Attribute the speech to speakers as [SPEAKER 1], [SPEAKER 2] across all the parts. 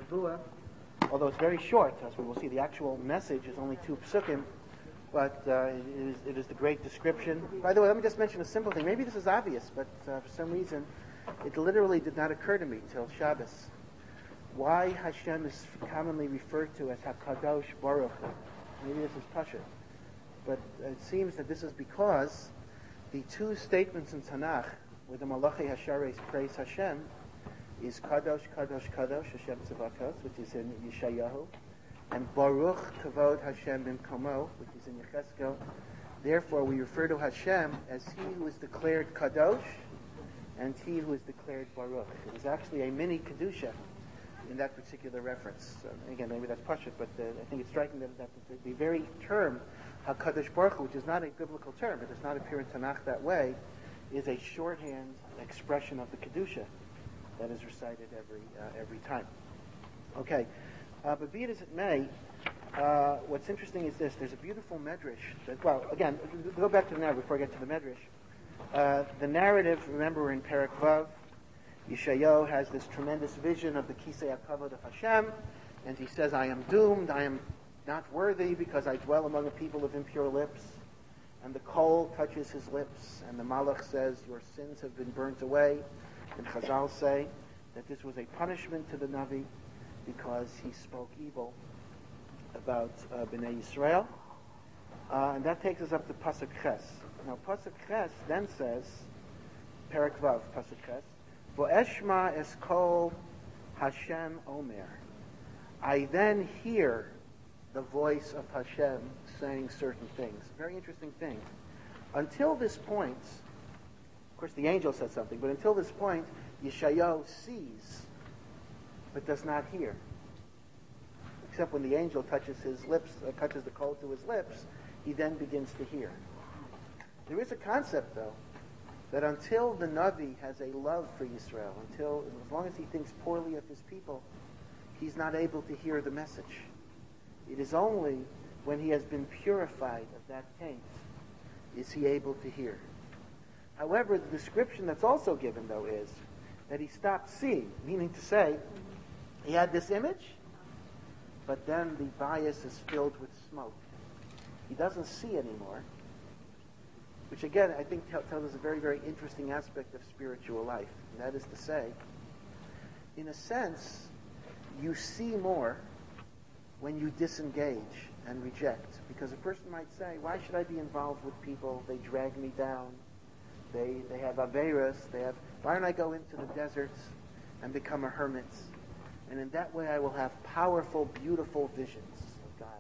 [SPEAKER 1] Nevuah, although it's very short, as we will see. The actual message is only 2 psukim, but it is the great description. By the way, let me just mention a simple thing. Maybe this is obvious, but for some reason, it literally did not occur to me till Shabbos. Why Hashem is commonly referred to as HaKadosh Baruch Hu. Maybe this is Pasha. But it seems that this is because the 2 statements in Tanakh where the Malachi Hashares praise Hashem is Kadosh, Kadosh, Kadosh, Hashem Tzavatos, which is in Yeshayahu, and Baruch Kavod Hashem Bimkomo, which is in Yechezkel. Therefore, we refer to Hashem as He who is declared Kadosh and He who is declared Baruch. It is actually a mini Kedusha in that particular reference. Again, maybe that's Pashut, but I think it's striking that the very term HaKadosh Baruch Hu, which is not a biblical term, it does not appear in Tanakh that way, is a shorthand expression of the Kedusha that is recited every time. Okay, but be it as it may, what's interesting is this. There's a beautiful medrash. Again, go back to the narrative before I get to the medrash. The narrative, remember, we're in Perek Vav. Yeshayahu has this tremendous vision of the Kisei HaKavod of Hashem, and he says, I am doomed, I am not worthy because I dwell among a people of impure lips. And the coal touches his lips, and the Malach says, your sins have been burnt away. And Chazal say that this was a punishment to the Navi because he spoke evil about Bnei Yisrael. And that takes us up to Pasuk Ches. Now Pasuk Ches then says, Perek Vav, Pasuk Ches, Vo'eshma es kol Hashem Omer. I then hear the voice of Hashem saying certain things. Very interesting thing. Until this point, of course the angel said something, but until this point, Yeshayahu sees, but does not hear. Except when the angel touches his lips, touches the coal to his lips, he then begins to hear. There is a concept, though, that until the Navi has a love for Yisrael, as long as he thinks poorly of his people, he's not able to hear the message. It is only when he has been purified of that taint is he able to hear. However, the description that's also given, though, is that he stopped seeing, meaning to say, he had this image, but then the bias is filled with smoke. He doesn't see anymore, which again, I think tells us a very, very interesting aspect of spiritual life. And that is to say, in a sense, you see more when you disengage and reject. Because a person might say, why should I be involved with people? They drag me down. They have averas. Why don't I go into the deserts and become a hermit? And in that way I will have powerful, beautiful visions of God.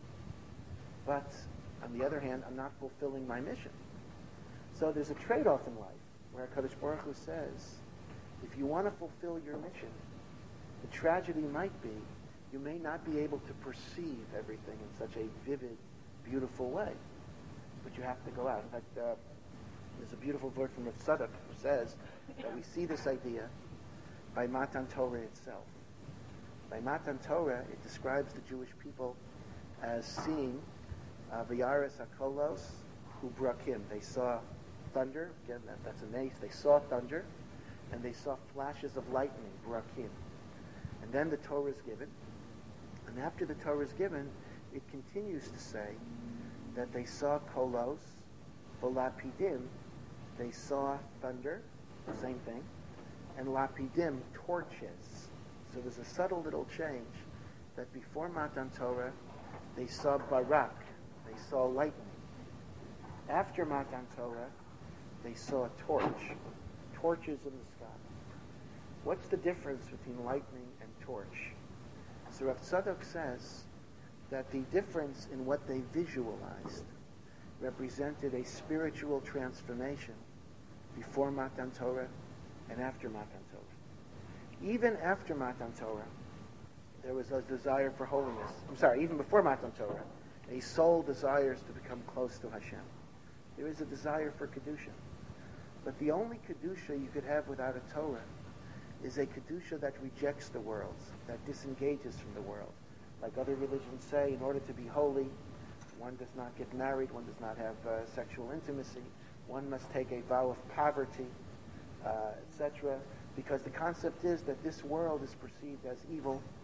[SPEAKER 1] But on the other hand, I'm not fulfilling my mission. So there's a trade-off in life where HaKadosh Baruch Hu says, if you want to fulfill your mission, the tragedy might be you may not be able to perceive everything in such a vivid, beautiful way. But you have to go out. In fact, there's a beautiful word from Rav Tzadok who says that we see this idea by Matan Torah itself. By Matan Torah, it describes the Jewish people as seeing V'yaris HaKolos Ubrakim. They saw thunder. Again, that's a nace. They saw thunder, and they saw flashes of lightning, Brakim. And then the Torah is given. And after the Torah is given, it continues to say that they saw kolos, v'lapidim, they saw thunder, same thing, and lapidim, torches. So there's a subtle little change that before Matan Torah, they saw barak, they saw lightning. After Matan Torah, they saw a torch, torches in the sky. What's the difference between lightning and torch? So Rav Tzadok says that the difference in what they visualized represented a spiritual transformation before Matan Torah and after Matan Torah. Even after Matan Torah, there was a desire for holiness. Even before Matan Torah, a soul desires to become close to Hashem. There is a desire for Kedusha. But the only Kedusha you could have without a Torah is a Kedusha that rejects the world, that disengages from the world. Like other religions say, in order to be holy, one does not get married, one does not have sexual intimacy, one must take a vow of poverty, etc. Because the concept is that this world is perceived as evil,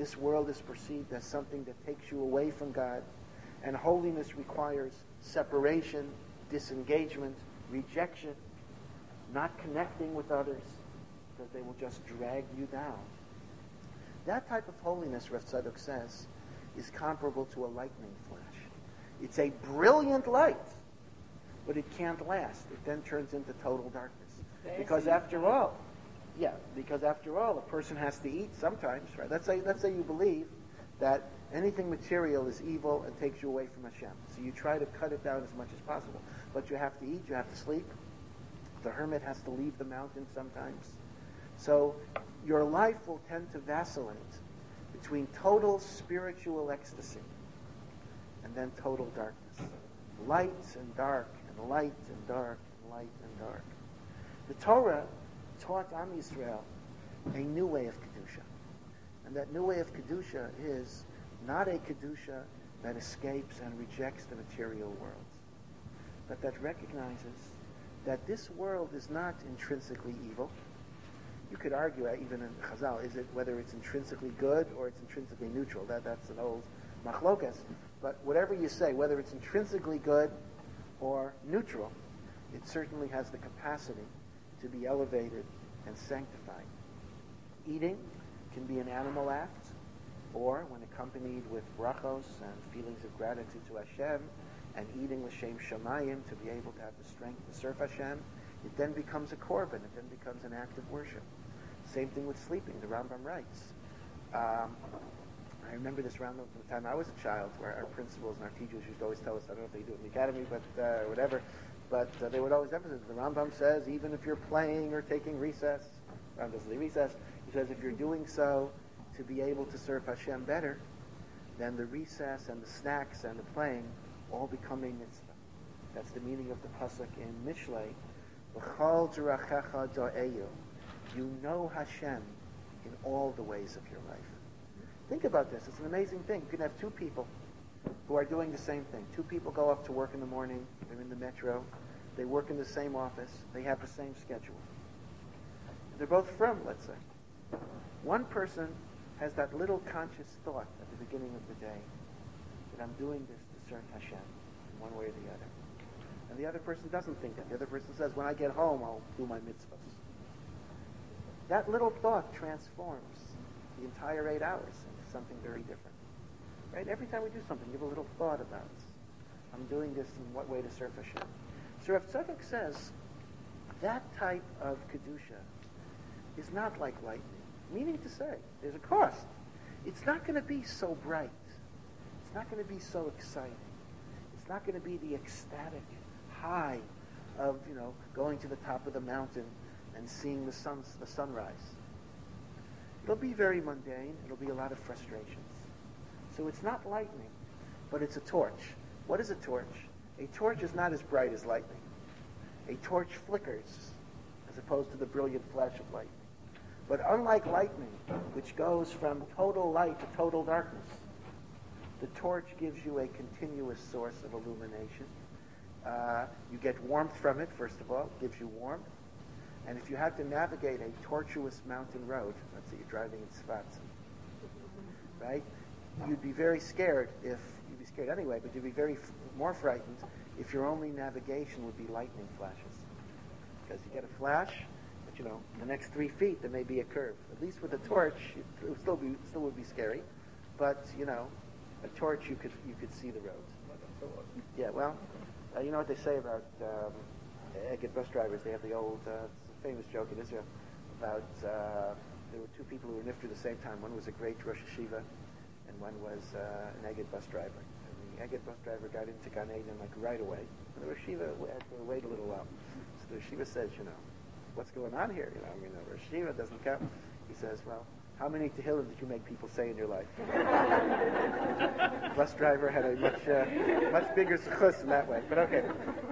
[SPEAKER 1] This world is perceived as something that takes you away from God, and holiness requires separation, disengagement, rejection, not connecting with others, because they will just drag you down. That type of holiness, Rav Tzadok says, is comparable to a lightning flash. It's a brilliant light, but it can't last. It then turns into total darkness. Because after all, a person has to eat sometimes, right? Let's say you believe that anything material is evil and takes you away from Hashem. So you try to cut it down as much as possible. But you have to eat, you have to sleep. The hermit has to leave the mountain sometimes. So your life will tend to vacillate between total spiritual ecstasy and then total darkness. Light and dark, and light and dark, and light and dark. The Torah taught Am Yisrael a new way of Kedusha. And that new way of Kedusha is not a Kedusha that escapes and rejects the material world, but that recognizes that this world is not intrinsically evil. You could argue, even in Chazal, whether it's intrinsically good or it's intrinsically neutral. That's an old machlokas. But whatever you say, whether it's intrinsically good or neutral, it certainly has the capacity to be elevated and sanctified. Eating can be an animal act, or when accompanied with brachos and feelings of gratitude to Hashem, and eating l'shem shamayim to be able to have the strength to serve Hashem, it then becomes a korban. It then becomes an act of worship. Same thing with sleeping. The Rambam writes. I remember this around the time I was a child, where our principals and our teachers used to always tell us, I don't know if they do it in the academy, but whatever, but they would always emphasize, the Rambam says, even if you're playing or taking recess, Rambam doesn't say recess, he says if you're doing so to be able to serve Hashem better, then the recess and the snacks and the playing all become a mitzvah. That's the meaning of the pasuk in Mishlei. V'chol d'rachecha do'eyu. You know Hashem in all the ways of your life. Think about this. It's an amazing thing. You can have two people who are doing the same thing. Two people go up to work in the morning. They're in the metro. They work in the same office. They have the same schedule. They're both from, let's say. One person has that little conscious thought at the beginning of the day that I'm doing this to serve Hashem in one way or the other. And the other person doesn't think that. The other person says, when I get home, I'll do my mitzvahs. That little thought transforms the entire 8 hours into something very different. Right? Every time we do something, give a little thought about it. I'm doing this in what way to serve Hashem. So Rav Tzadok says that type of Kedusha is not like lightning. Meaning to say, there's a cost. It's not going to be so bright. It's not going to be so exciting. It's not going to be the ecstatic high of, going to the top of the mountain and seeing the sunrise. It'll be very mundane. It'll be a lot of frustrations. So it's not lightning, but it's a torch. What is a torch? A torch is not as bright as lightning. A torch flickers as opposed to the brilliant flash of lightning. But unlike lightning, which goes from total light to total darkness, the torch gives you a continuous source of illumination. You get warmth from it, first of all. It gives you warmth. And if you had to navigate a tortuous mountain road, let's say you're driving in Svat, right? You'd be very scared you'd be scared anyway, but you'd be more frightened if your only navigation would be lightning flashes. Because you get a flash, but in the next 3 feet there may be a curve. At least with a torch, it would still would be scary. But, a torch you could see the roads. Yeah, well, you know what they say about Egged bus drivers? They have the old, famous joke in Israel about there were two people who were nifter at the same time. One was a great Rosh Hashiva, and one was an Egged bus driver. And the Egged bus driver got into Gan Eden right away. And the Rosh Hashiva had to wait a little while. So the Rosh Hashiva says, what's going on here? The Rosh Hashiva doesn't count. He says, well, how many Tehillim did you make people say in your life? The bus driver had a much bigger suchus in that way. But okay.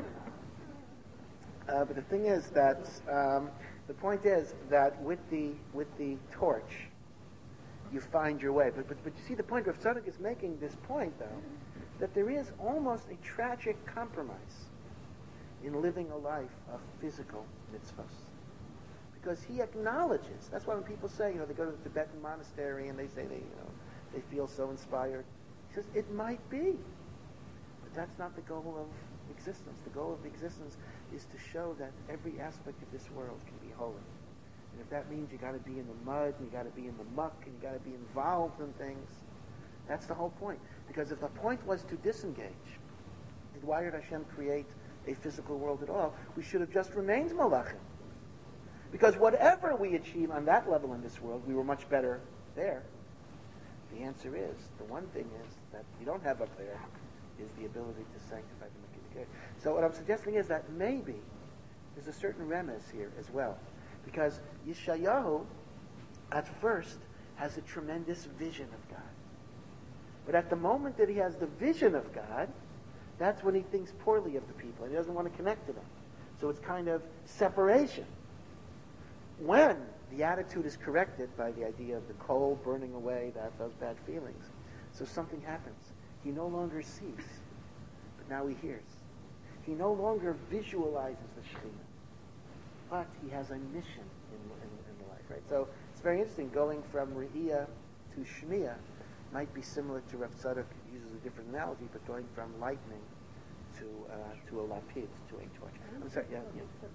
[SPEAKER 1] But the thing is that the point is that with the torch, you find your way. But you see, the point Rav Tzadok is making this point, though, that there is almost a tragic compromise in living a life of physical mitzvahs. because he acknowledges. That's why when people say, they go to the Tibetan monastery and they say they feel so inspired. He says, it might be. But that's not the goal of existence. The goal of existence is to show that every aspect of this world can be holy. And if that means you got to be in the mud, and you got to be in the muck, and you got to be involved in things, that's the whole point. Because if the point was to disengage, then why did Hashem create a physical world at all? We should have just remained malachim. Because whatever we achieve on that level in this world, we were much better there. The answer is, the one thing is that we don't have up there is the ability to sanctify the Makidikah. So what I'm suggesting is that maybe there's a certain remez here as well. Because Yeshayahu, at first, has a tremendous vision of God. But at the moment that he has the vision of God, that's when he thinks poorly of the people, and he doesn't want to connect to them. So it's kind of separation. When the attitude is corrected by the idea of the coal burning away those bad feelings, so something happens. He no longer sees, but now he hears. He no longer visualizes the Shekhinah, but he has a mission in life, right? So it's very interesting. Going from Re'iyah to Shmiya might be similar to Rav Tzadok, uses a different analogy, but going from lightning to a lapid, to a torch. I'm sorry, yeah.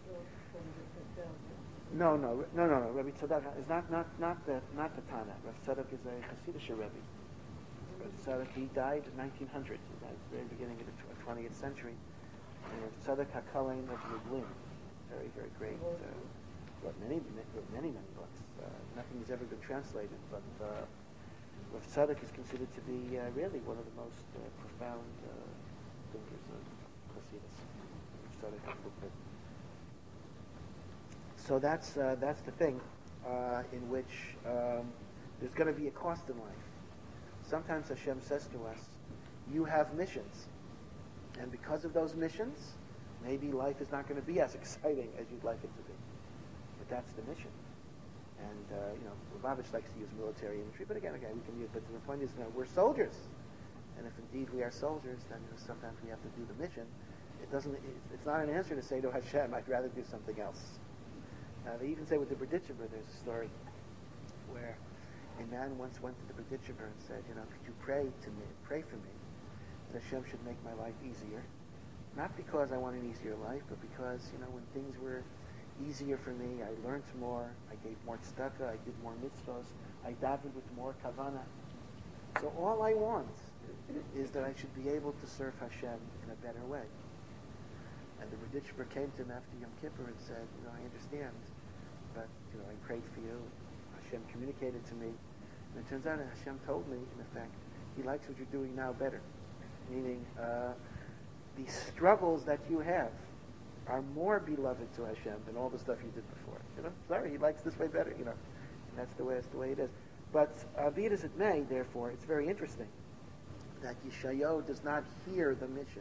[SPEAKER 1] No. Rabbi Tzadok is not the Tana. Rav Tzadok is a Hasidic Rebbe. Rav Tzadok, he died in 1900. He died at the very beginning of the 20th century. And Rav Tzadok HaKalein of Lublin, very, very great. Wrote many books. Nothing has ever been translated, but Rav Tzadok is considered to be really one of the most profound thinkers of Hasidus. Rav Tzadok HaKalein. So that's the thing in which there's going to be a cost in life. Sometimes Hashem says to us, you have missions. And because of those missions, maybe life is not going to be as exciting as you'd like it to be. But that's the mission. And, Lubavitch likes to use military imagery, but again, we can use, but the point is, we're soldiers. And if indeed we are soldiers, then sometimes we have to do the mission. It's not an answer to say to Hashem, I'd rather do something else. They even say with the Berditchever, there's a story where a man once went to the Berditchever and said, could you pray for me, that Hashem should make my life easier. Not because I want an easier life, but because, when things were easier for me, I learned more, I gave more tzedakah, I did more mitzvahs, I davened with more kavanah. So all I want is that I should be able to serve Hashem in a better way. And the Berditchever came to him after Yom Kippur and said, I understand, but, I prayed for you. Hashem communicated to me. And it turns out that Hashem told me, in effect, he likes what you're doing now better. Meaning, the struggles that you have are more beloved to Hashem than all the stuff you did before. Sorry, he likes this way better, And that's the way it is. But, be it as it may, therefore, it's very interesting that Yeshayahu does not hear the mission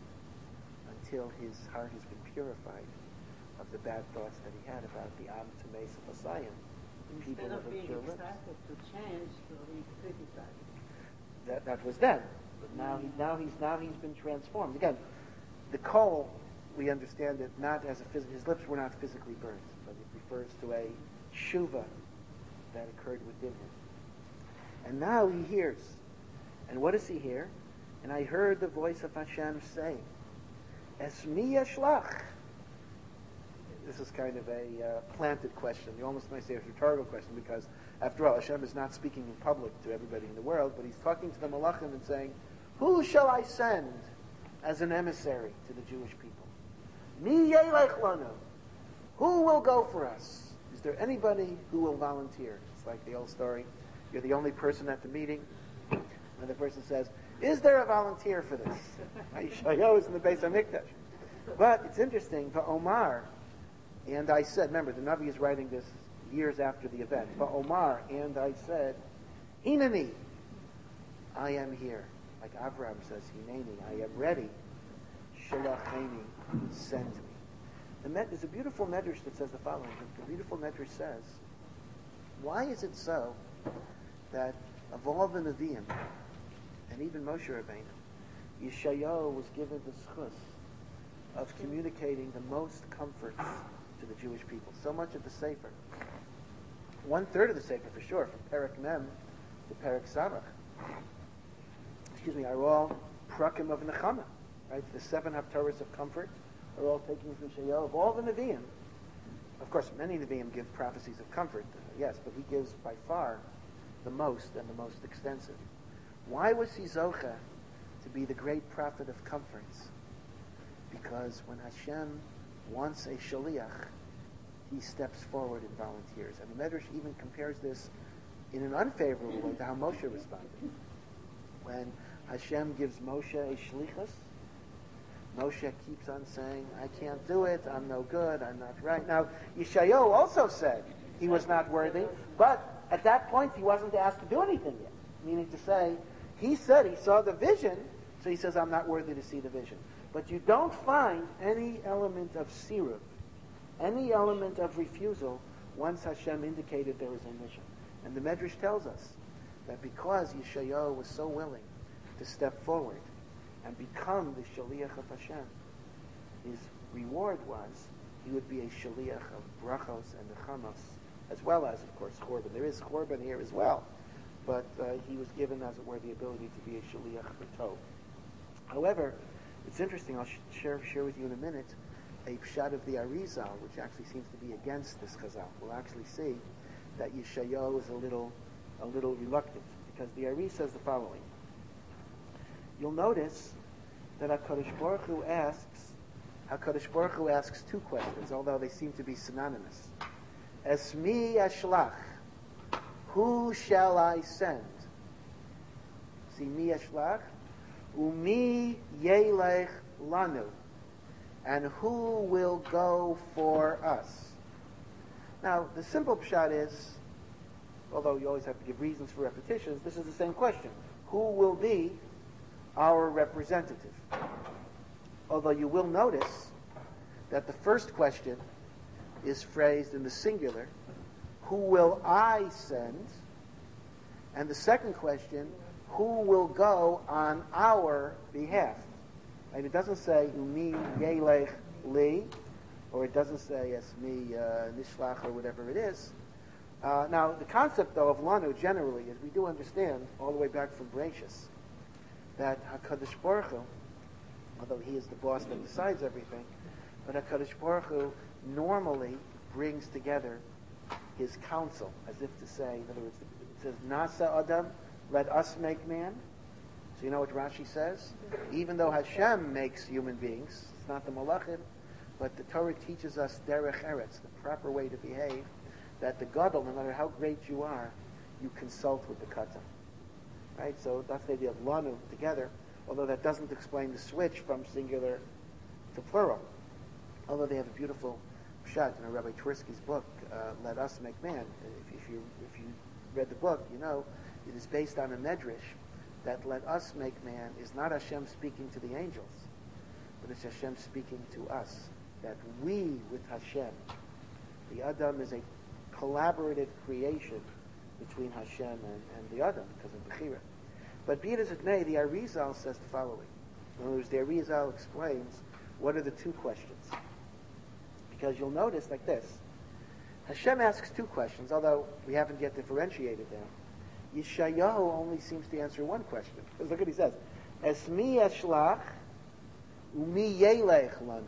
[SPEAKER 1] until his heart has been purified of the bad thoughts that he had about the Am Tameis of Messiah.
[SPEAKER 2] Instead of being excited to change, so he criticized.
[SPEAKER 1] That was then. But now he's been transformed. Again, the coal, we understand it not as his lips were not physically burned, but it refers to a shuva that occurred within him. And now he hears. And what does he hear? And I heard the voice of Hashem say, Esmi yashlach. This is kind of a planted question. You almost might say it's a rhetorical question because, after all, Hashem is not speaking in public to everybody in the world, but he's talking to the Malachim and saying, who shall I send as an emissary to the Jewish people? Mi yelech lanu. Who will go for us? Is there anybody who will volunteer? It's like the old story. You're the only person at the meeting. And the person says, is there a volunteer for this? Yeshayahu is in the Beis HaMikdash. But it's interesting, Omar, and I said, remember, the Navi is writing this years after the event. Omar, and I said, Hineni, I am here. Like Abraham says, Hineni, I am ready. Shalacheni, send me. There's a beautiful medrash that says the following. The beautiful medrash says, why is it so that of all the Nevi'im, and even Moshe Rabbeinu, Yeshayahu was given the schus of communicating the most comforts to the Jewish people. So much of the Sefer, 1/3 of the Sefer for sure, from Perek Mem to Perek Samach, are all prakim of Nechama. Right? The 7 haftarahs of comfort are all taken from Yeshayahu. Of all the Nevi'im, of course, many Nevi'im give prophecies of comfort, yes, but he gives by far the most and the most extensive. Why was he Zocha to be the great prophet of comforts? Because when Hashem wants a shaliach, he steps forward and volunteers. And the Medrash even compares this in an unfavorable way to how Moshe responded. When Hashem gives Moshe a shlichus, Moshe keeps on saying, I can't do it, I'm no good, I'm not right. Now, Yeshayahu also said he was not worthy, but at that point he wasn't asked to do anything yet. Meaning to say, he said he saw the vision, so he says, I'm not worthy to see the vision. But you don't find any element of siruv, any element of refusal, once Hashem indicated there was a mission. And the Medrash tells us that because Yeshayahu was so willing to step forward and become the shaliach of Hashem, his reward was he would be a shaliach of brachos and nechamos, as well as, of course, chorban. There is chorban here as well, but he was given, as it were, the ability to be a shaliach for tov. However, it's interesting, I'll share with you in a minute, a pshat of the Arizal, which actually seems to be against this chazal. We'll actually see that Yeshayahu is a little reluctant, because the Ari says the following. You'll notice that HaKadosh Baruch Hu asks 2 questions, although they seem to be synonymous. Esmi ashlach, who shall I send? See, mi ashlach, umi yelech lanu, and who will go for us? Now, the simple pshat is, although you always have to give reasons for repetitions, this is the same question. Who will be our representative? Although you will notice that the first question is phrased in the singular, who will I send? And the second question, who will go on our behalf? And it doesn't say umi yelech li, or it doesn't say esmi nishlach, or whatever it is. Now, the concept, though, of lanu generally is we do understand, all the way back from Bereshis, that HaKadosh Baruch Hu, although he is the boss that decides everything, but HaKadosh Baruch Hu normally brings together his counsel, as if to say, in other words, it says, Nasa Adam, let us make man. So you know what Rashi says? Even though Hashem makes human beings, it's not the Malachim, but the Torah teaches us derech eretz, the proper way to behave, that the gadol, no matter how great you are, you consult with the katan. Right? So that's the idea of lanu, together, although that doesn't explain the switch from singular to plural. Although they have a beautiful pshat in Rabbi Twersky's book, Let Us Make Man. If you read the book, you know it is based on a medrash that let us make man is not Hashem speaking to the angels, but it's Hashem speaking to us. That we with Hashem, the Adam is a collaborative creation between Hashem and the Adam because of Bechira. But be it as it may, the Arizal says the following. In other words, the Arizal explains what are the 2 questions. Because you'll notice like this. Hashem asks 2 questions, although we haven't yet differentiated them. Yeshayahu only seems to answer 1 question. Because look what he says. Esmi eshlach umi yelech lanu.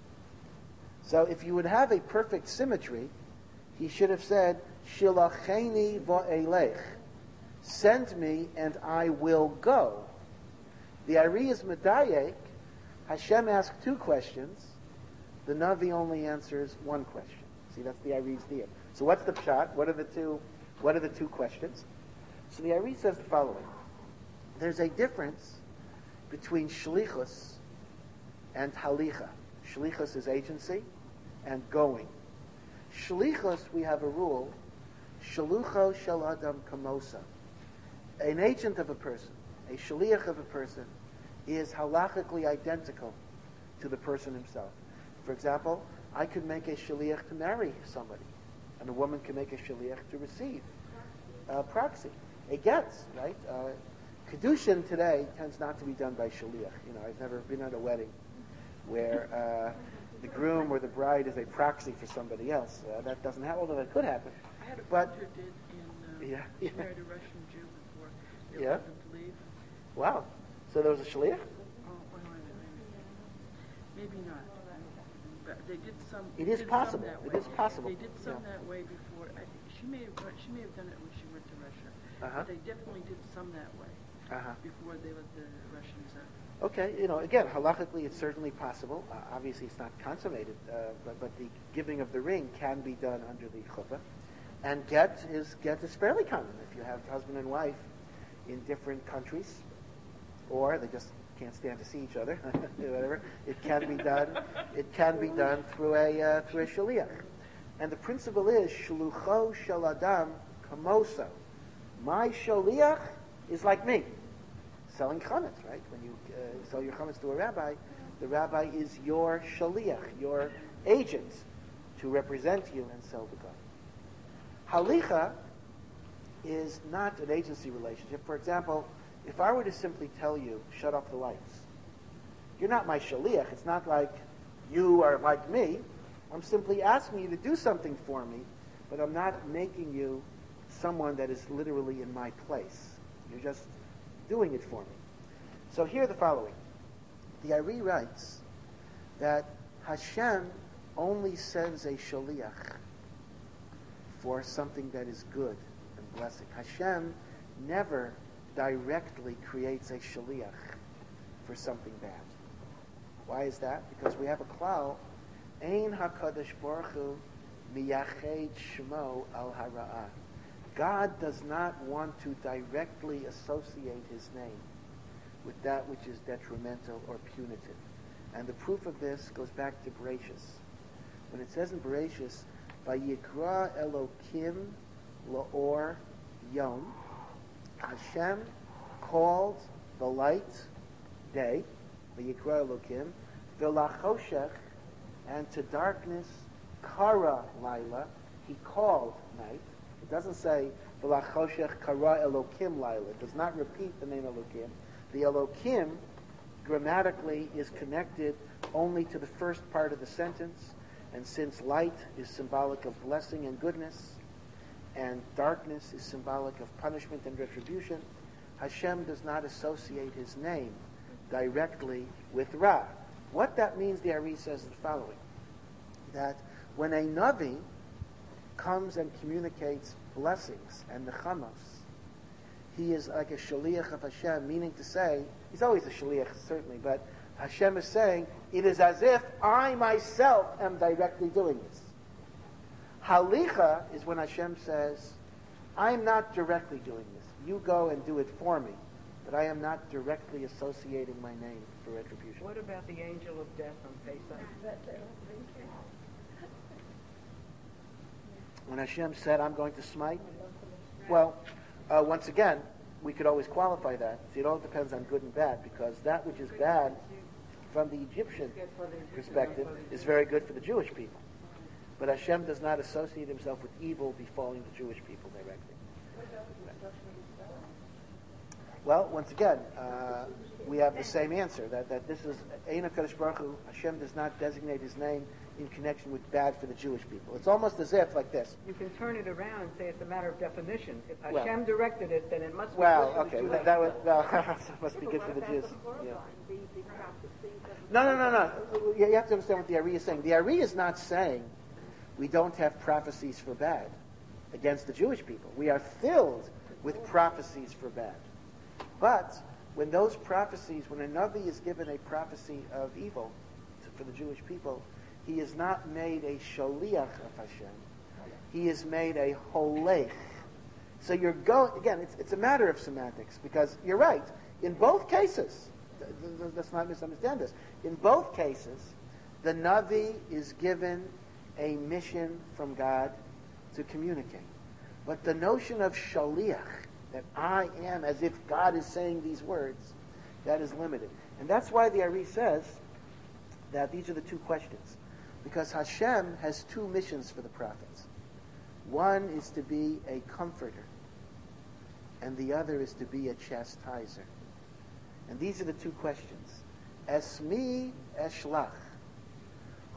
[SPEAKER 1] So if you would have a perfect symmetry, he should have said, Shilacheni va'elech. Send me and I will go. The Ari is medayek. Hashem asked 2 questions. The Navi only answers 1 question. See, that's the Ari's deal. So what's the pshat? What are the two questions? So the Ari says the following. There's a difference between shlichus and halicha. Shlichus is agency and going. Shlichus, we have a rule, shalucho shel adam kamosa. An agent of a person, a shaliach of a person, is halachically identical to the person himself. For example, I could make a shaliach to marry somebody, and a woman can make a shaliach to receive proxy. It gets, right? Kedushin today tends not to be done by shaliach. You know, I've never been at a wedding where the groom or the bride is a proxy for somebody else. That doesn't happen, although it could happen.
[SPEAKER 3] I had a
[SPEAKER 1] But-
[SPEAKER 3] friend who did in,
[SPEAKER 1] Yeah,
[SPEAKER 3] she
[SPEAKER 1] yeah.
[SPEAKER 3] married a Russian Jew before they
[SPEAKER 1] Yeah.
[SPEAKER 3] allowed them to leave.
[SPEAKER 1] Wow. So there was a shliach?
[SPEAKER 3] Oh, wait a minute. Maybe not. But they did some.
[SPEAKER 1] It
[SPEAKER 3] they
[SPEAKER 1] is
[SPEAKER 3] did
[SPEAKER 1] possible.
[SPEAKER 3] Some that
[SPEAKER 1] It
[SPEAKER 3] way.
[SPEAKER 1] is possible.
[SPEAKER 3] They did some
[SPEAKER 1] Yeah.
[SPEAKER 3] that way before. She may have done it when she went to Russia.
[SPEAKER 1] Uh-huh.
[SPEAKER 3] But they definitely did some that way
[SPEAKER 1] Uh-huh.
[SPEAKER 3] before they let the Russians out.
[SPEAKER 1] Okay, again, halachically it's certainly possible. Obviously it's not consummated, but the giving of the ring can be done under the chuppah. And get is fairly common if you have husband and wife in different countries, or they just can't stand to see each other, whatever. It can be done. It can be done through a shaliach. And the principle is shlucho shel adam kamoso. My shaliach is like me. Selling chametz, right? When you sell your chametz to a rabbi, the rabbi is your shaliach, your agent to represent you and sell the goods. Halicha is not an agency relationship. For example, if I were to simply tell you, shut off the lights, you're not my shaliach. It's not like you are like me. I'm simply asking you to do something for me, but I'm not making you someone that is literally in my place. You're just doing it for me. So here the following. The Ari writes that Hashem only sends a shaliach for something that is good and blessing. Hashem never directly creates a shaliach for something bad. Why is that? Because we have a klal, Ein HaKadosh Baruch Hu miyached shmo al hara'ah. God does not want to directly associate his name with that which is detrimental or punitive. And the proof of this goes back to Bereshis. When it says in Bereshis, Vayikra Elokim La'or Yom, Hashem called the light day, Vayikra Elokim, V'lachoshech, and to darkness, Kara Laila, he called night. It doesn't say V'lachoshech Kara Elokim Laila. It does not repeat the name Elokim. The Elokim grammatically is connected only to the first part of the sentence, and since light is symbolic of blessing and goodness, and darkness is symbolic of punishment and retribution, Hashem does not associate his name directly with Ra. What that means, the Ari says the following, that when a Navi comes and communicates blessings and nechamos, he is like a shaliach of Hashem, meaning to say, he's always a shaliach, certainly, but Hashem is saying, it is as if I myself am directly doing this. Halicha is when Hashem says, I'm not directly doing this. You go and do it for me, but I am not directly associating my name for retribution.
[SPEAKER 2] What about the angel of death on Pesach?
[SPEAKER 1] When Hashem said, I'm going to smite, well, once again, we could always qualify that. See, it all depends on good and bad, because that which is bad from the Egyptian perspective is very good for the Jewish people. But Hashem does not associate himself with evil befalling the Jewish people directly. Well, once again, we have the same answer, that this is Ein HaKadosh Baruch Hu. Hashem does not designate his name in connection with bad for the Jewish people. It's almost as if, like this.
[SPEAKER 2] You can turn it around and say it's a matter of definition. If
[SPEAKER 1] Well-
[SPEAKER 2] Hashem directed it, then it must be
[SPEAKER 1] Well,
[SPEAKER 2] good for the
[SPEAKER 1] okay,
[SPEAKER 2] Jewish
[SPEAKER 1] that
[SPEAKER 2] people.
[SPEAKER 1] must be good for the Jews. Yeah. No. You have to understand what the Ari is saying. The Ari is not saying we don't have prophecies for bad against the Jewish people. We are filled with prophecies for bad. But when those prophecies, when a Navi is given a prophecy of evil for the Jewish people, he is not made a shaliach of Hashem. He is made a holech. So you're going, again, it's a matter of semantics, because you're right. In both cases, let's not misunderstand this. In both cases, the Navi is given a mission from God to communicate. But the notion of shaliach, that I am as if God is saying these words, that is limited. And that's why the Ari says that these are the two questions. Because Hashem has two missions for the prophets. One is to be a comforter, and the other is to be a chastiser. And these are the two questions. Esmi eshlach.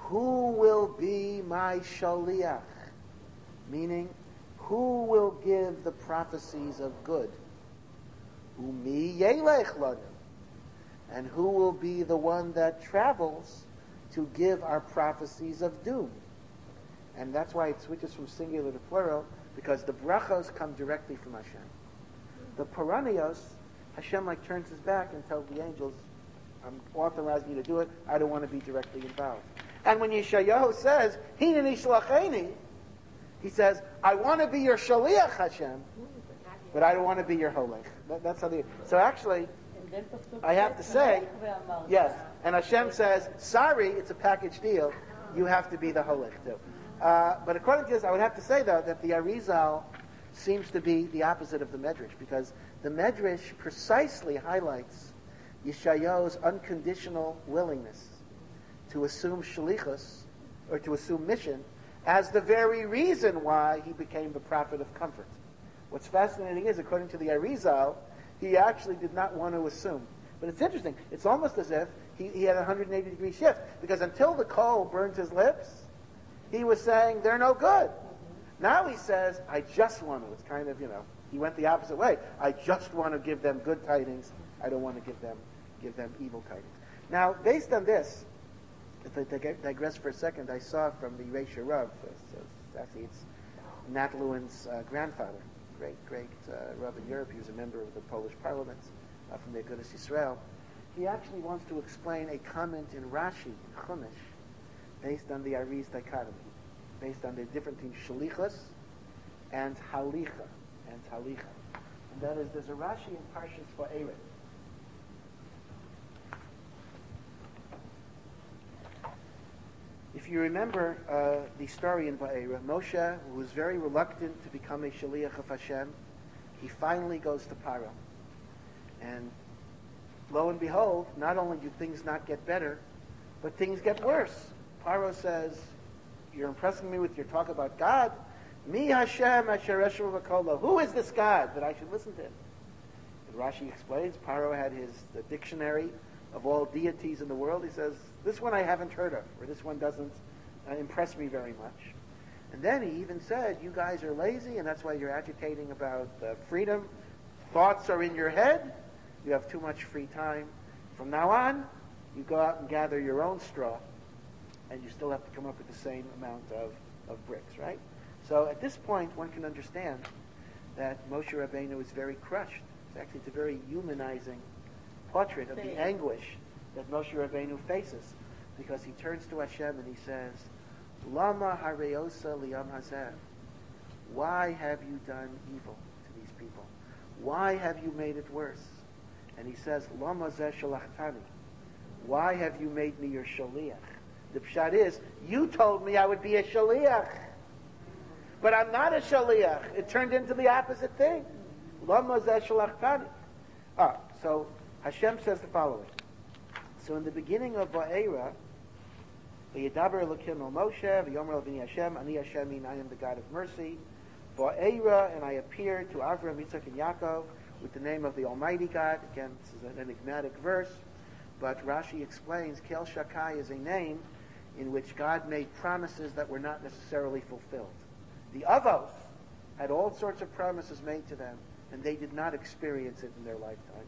[SPEAKER 1] who will be my shaliach? Meaning, who will give the prophecies of good? Umi yelech lanu. And who will be the one that travels to give our prophecies of doom? And that's why it switches from singular to plural, because the brachos come directly from Hashem. The paranios, Hashem turns his back and tells the angels, I'm authorizing you to do it, I don't want to be directly involved. And when Yeshayahu says, Hineni shlacheni, he says, I want to be your shaliach, Hashem, but I don't want to be your holech. That's how they... So actually, I have to say, yes, and Hashem says, sorry, it's a package deal, you have to be the holech too. But according to this, I would have to say, though, that the Arizal seems to be the opposite of the Medrash, because the Medrash precisely highlights Yeshayahu's unconditional willingness to assume shalichus, or to assume mission, as the very reason why he became the prophet of comfort. What's fascinating is, according to the Arizal, he actually did not want to assume. But it's interesting. It's almost as if he had a 180-degree shift, because until the coal burned his lips, he was saying, they're no good. Now he says, I just want to. It's kind of, he went the opposite way. I just want to give them good tidings. I don't want to give them evil tidings. Now, based on this, if I digress for a second, I saw from the Reish Rav, actually it's Nat Lewin's grandfather, great Rav in Europe. He was a member of the Polish Parliament from the Agudas Yisrael. He actually wants to explain a comment in Rashi, in Chumash, based on the Ariz dichotomy, based on the difference between shalichus and halicha. And that is, there's a Rashi in Parshas Va'era. If you remember the story in Va'era, Moshe, who was very reluctant to become a shaliach of Hashem, he finally goes to Paro. And lo and behold, not only do things not get better, but things get worse. Paro says, you're impressing me with your talk about God. Mi Hashem asher eshev v'kolo. Who is this God that I should listen to him? And Rashi explains, Paro had the dictionary of all deities in the world. He says, this one I haven't heard of, or this one doesn't impress me very much. And then he even said, you guys are lazy, and that's why you're agitating about freedom. Thoughts are in your head. You have too much free time. From now on, you go out and gather your own straw, and you still have to come up with the same amount of bricks, right? So at this point, one can understand that Moshe Rabbeinu is very crushed. It's a very humanizing portrait of the anguish that Moshe Rabbeinu faces, because he turns to Hashem and he says, Lama hareosa liyam hazeh. Why have you done evil to these people? Why have you made it worse? And he says, Lama zeh shalachtani. Why have you made me your shaliach? The pshat is, you told me I would be a shaliach, but I'm not a shaliach. It turned into the opposite thing. Lama zeh shalachtani. So Hashem says the following. So in the beginning of Va'era, V'yedaber Elokim el Moshe, V'yomer el V'ni Hashem, Ani Hashem mean I am the God of mercy. Va'era, and I appeared to Avram, Yitzchak, and Yaakov with the name of the Almighty God. Again, this is an enigmatic verse, but Rashi explains Kel Shakai is a name in which God made promises that were not necessarily fulfilled. The Avos had all sorts of promises made to them, and they did not experience it in their lifetime.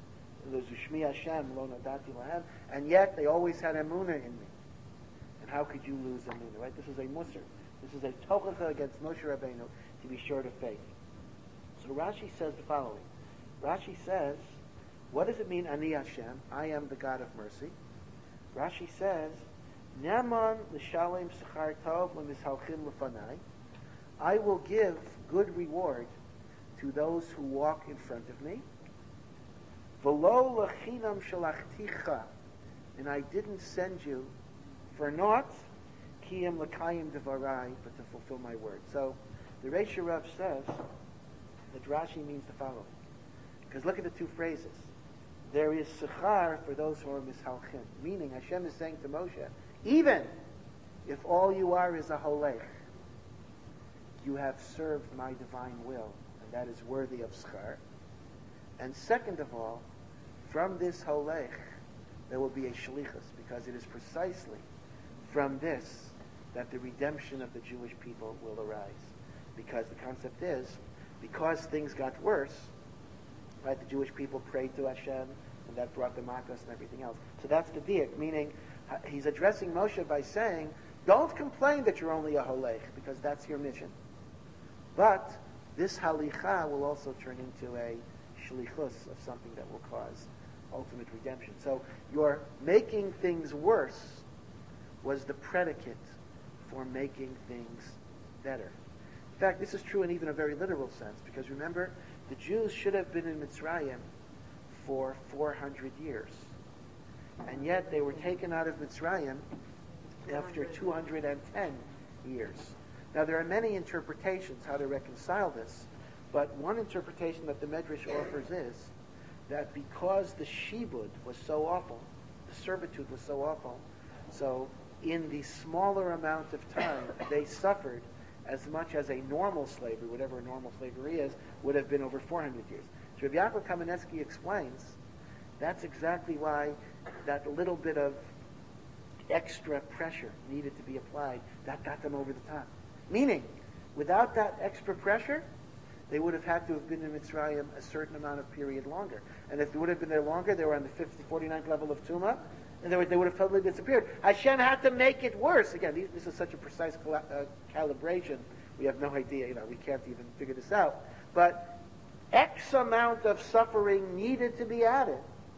[SPEAKER 1] And yet they always had emunah in me. And how could you lose emunah, right? This is a musar. This is a tochacha against Moshe Rabbeinu to be short of faith. So Rashi says the following. Rashi says, what does it mean, Ani Hashem? I am the God of mercy. Rashi says, Naman l'shalem sechar tov l'mishalchim l'fanai. I will give good reward to those who walk in front of me. V'lo l'chinam shalachticha, and I didn't send you for naught, kiyam l'kayim devarai, but to fulfill my word. So the Reish Rav says that Rashi means the following. Because look at the two phrases. There is sechar for those who are mishalchim, meaning Hashem is saying to Moshe, even if all you are is a holech, you have served my divine will, and that is worthy of schar. And second of all, from this holech, there will be a shlichus, because it is precisely from this that the redemption of the Jewish people will arise. Because the concept is, because things got worse, right, the Jewish people prayed to Hashem, and that brought the makas and everything else. So that's the diak, meaning he's addressing Moshe by saying, don't complain that you're only a holech, because that's your mission. But this halicha will also turn into a shlichus of something that will cause ultimate redemption. So your making things worse was the predicate for making things better. In fact, this is true in even a very literal sense, because remember, the Jews should have been in Mitzrayim for 400 years. And yet they were taken out of Mitzrayim after 210 years. Now there are many interpretations how to reconcile this, but one interpretation that the Medrash offers is that because the shibud was so awful, the servitude was so awful, so in the smaller amount of time they suffered as much as a normal slavery, whatever a normal slavery is, would have been over 400 years. So Rabbi Yaakov Kamenetsky explains that's exactly why that little bit of extra pressure needed to be applied, that got them over the top. Meaning, without that extra pressure, they would have had to have been in Mitzrayim a certain amount of period longer. And if they would have been there longer, they were on the 49th level of Tumah, and they would have totally disappeared. Hashem had to make it worse. Again, this is such a precise calibration. We have no idea, we can't even figure this out. But X amount of suffering needed to be added,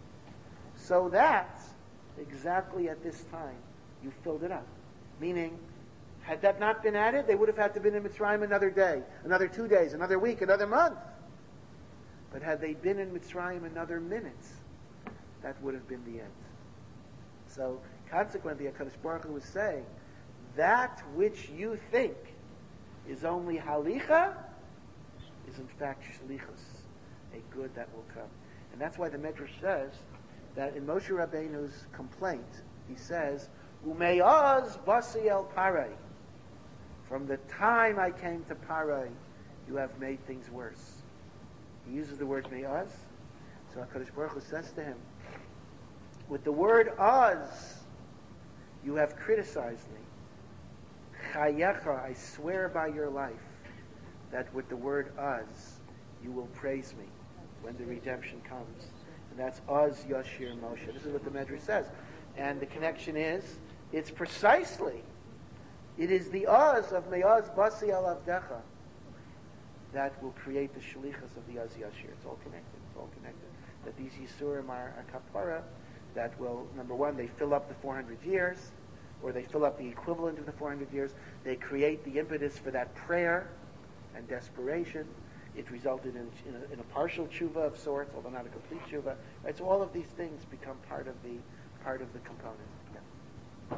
[SPEAKER 1] so that exactly at this time you filled it up. Meaning, had that not been added, they would have had to been in Mitzrayim another day, another 2 days, another week, another month. But had they been in Mitzrayim another minute, that would have been the end. So, consequently, HaKadosh Baruch Hu was saying, that which you think is only halicha is in fact shlichus, a good that will come. And that's why the Medrash says that in Moshe Rabbeinu's complaint, he says, Ume'az basi el Parai. From the time I came to Parai, you have made things worse. He uses the word me'az. So HaKadosh Baruch Hu says to him, with the word az, you have criticized me. Chayecha, I swear by your life, that with the word az, you will praise me when the redemption comes. And that's az yashir Moshe. This is what the Medrash says. And the connection is, it's precisely, it is the az of me'az basi al avdecha that will create the shlichus of the az yashir. It's all connected. It's all connected. That these yisurim are a kapara that will, number one, they fill up the 400 years, or they fill up the equivalent of the 400 years. They create the impetus for that prayer and desperation. It resulted in a partial tshuva of sorts, although not a complete tshuva. Right? So all of these things become part of the component. Yeah.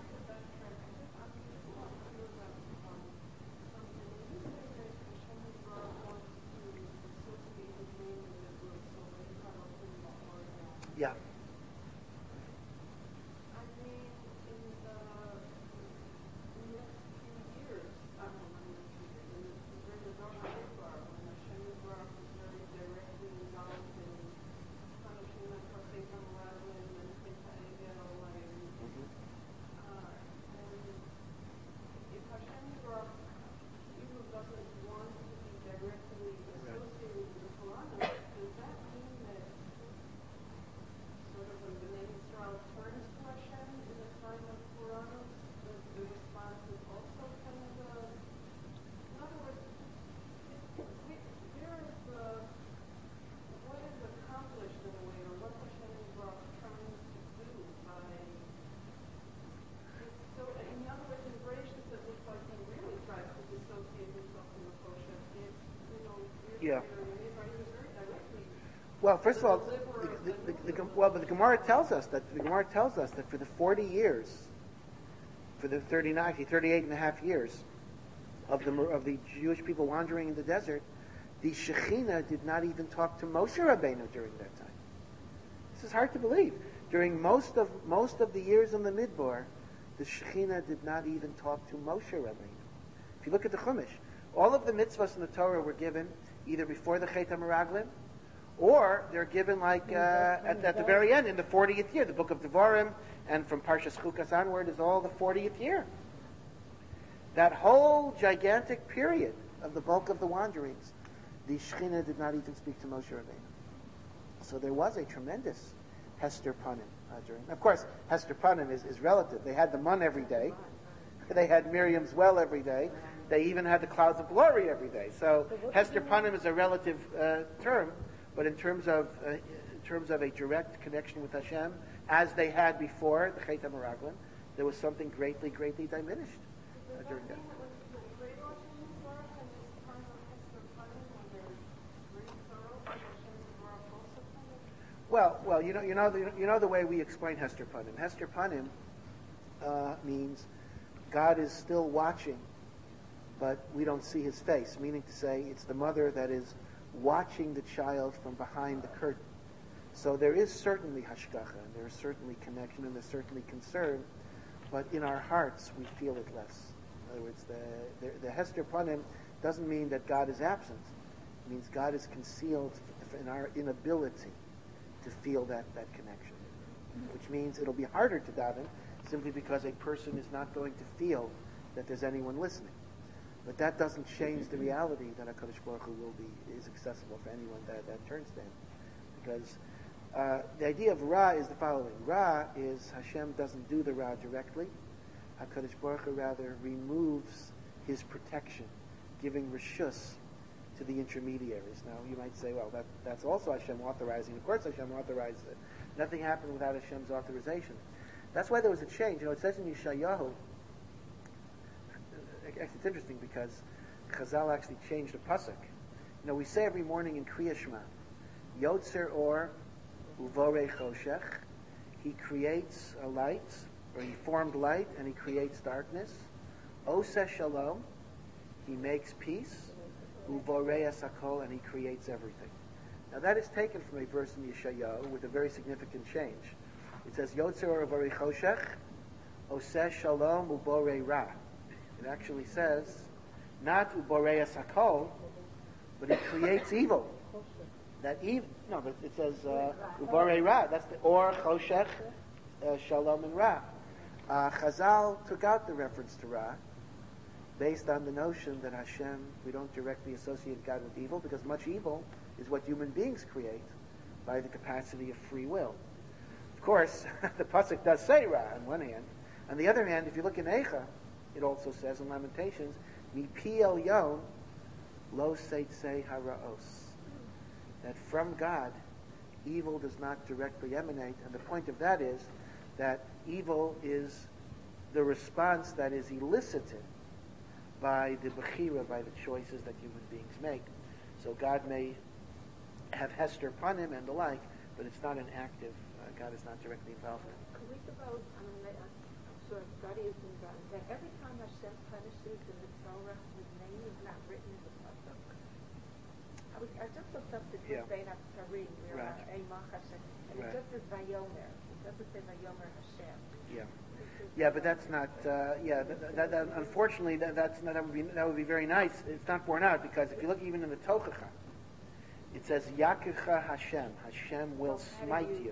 [SPEAKER 1] Yeah. Yeah. Well, first of all, the Gemara tells us that for the 40 years, for the 38 and a half years of the Jewish people wandering in the desert, the Shekhinah did not even talk to Moshe Rabbeinu during that time. This is hard to believe. During most of the years in the Midbar, the Shekhinah did not even talk to Moshe Rabbeinu. If you look at the Chumash, all of the mitzvahs in the Torah were given either before the Chet HaMeraglim Or they're given like at the very end in the 40th year. The book of Devarim and from Parshas Chukas onward is all the 40th year. That whole gigantic period of the bulk of the wanderings, the Shekhinah did not even speak to Moshe Rabbeinu. So there was a tremendous Hester Panim during. Of course, Hester Panim is relative. They had the Mun every day. They had Miriam's well every day. They even had the clouds of glory every day. So Hester Panim is a relative term, but in terms of a direct connection with Hashem, as they had before the Chet HaMeraglim, there was something greatly, greatly diminished during that. Well, you know the way we explain Hester Panim. Hester Panim means God is still watching, but we don't see His face. Meaning to say, it's the mother that is watching the child from behind the curtain. So there is certainly hashgacha, and there is certainly connection, and there's certainly concern, but in our hearts we feel it less. In other words, the Hester Panim doesn't mean that God is absent. It means God is concealed in our inability to feel that connection, which means it'll be harder to daven simply because a person is not going to feel that there's anyone listening. But that doesn't change the reality that HaKadosh Baruch Hu is accessible for anyone that turns to Him. Because the idea of Ra is the following. Ra is Hashem doesn't do the Ra directly. HaKadosh Baruch Hu rather removes His protection, giving Rishus to the intermediaries. Now, you might say, well, that's also Hashem authorizing. Of course Hashem authorizes it. Nothing happened without Hashem's authorization. That's why there was a change. It says in Yeshayahu, actually it's interesting because Chazal actually changed the pasuk. We say every morning in Kriya Shema, Yotzer Or Uvorei Choshech, He creates a light, or He formed light, and He creates darkness. Oseh Shalom, He makes peace. Uvorei Asakol, and He creates everything. Now that is taken from a verse in Yeshayahu with a very significant change. It says, Yotzer Or Uvorei Choshech, Oseh Shalom Uvorei Ra. It actually says, not Uborei Asakol, but He creates evil. That evil, no, but it says Uborei Ra. That's the Or, Choshech, Shalom, and Ra. Chazal took out the reference to Ra based on the notion that Hashem, we don't directly associate God with evil, because much evil is what human beings create by the capacity of free will. Of course, the pasuk does say Ra on one hand. On the other hand, if you look in Eicha, it also says in Lamentations, Mi pi el yon lo seitzei haraos. That from God, evil does not directly emanate, and the point of that is that evil is the response that is elicited by the bechira, by the choices that human beings make. So God may have Hester Panim and the like, but it's not an active, God is not directly involved in it.
[SPEAKER 4] Could we about, sort of studies and that every time Hashem punishes in the Torah, His name is not written in the pasuk. I just looked up the Bein HaKtarim, where Eimach Hashem, and it just says Vayomer. It doesn't say Vayomer Hashem.
[SPEAKER 1] Yeah, but that's not. That unfortunately, that would be very nice. It's not borne out because if you look even in the Tochacha, it says Yakicha Hashem. Hashem will smite you.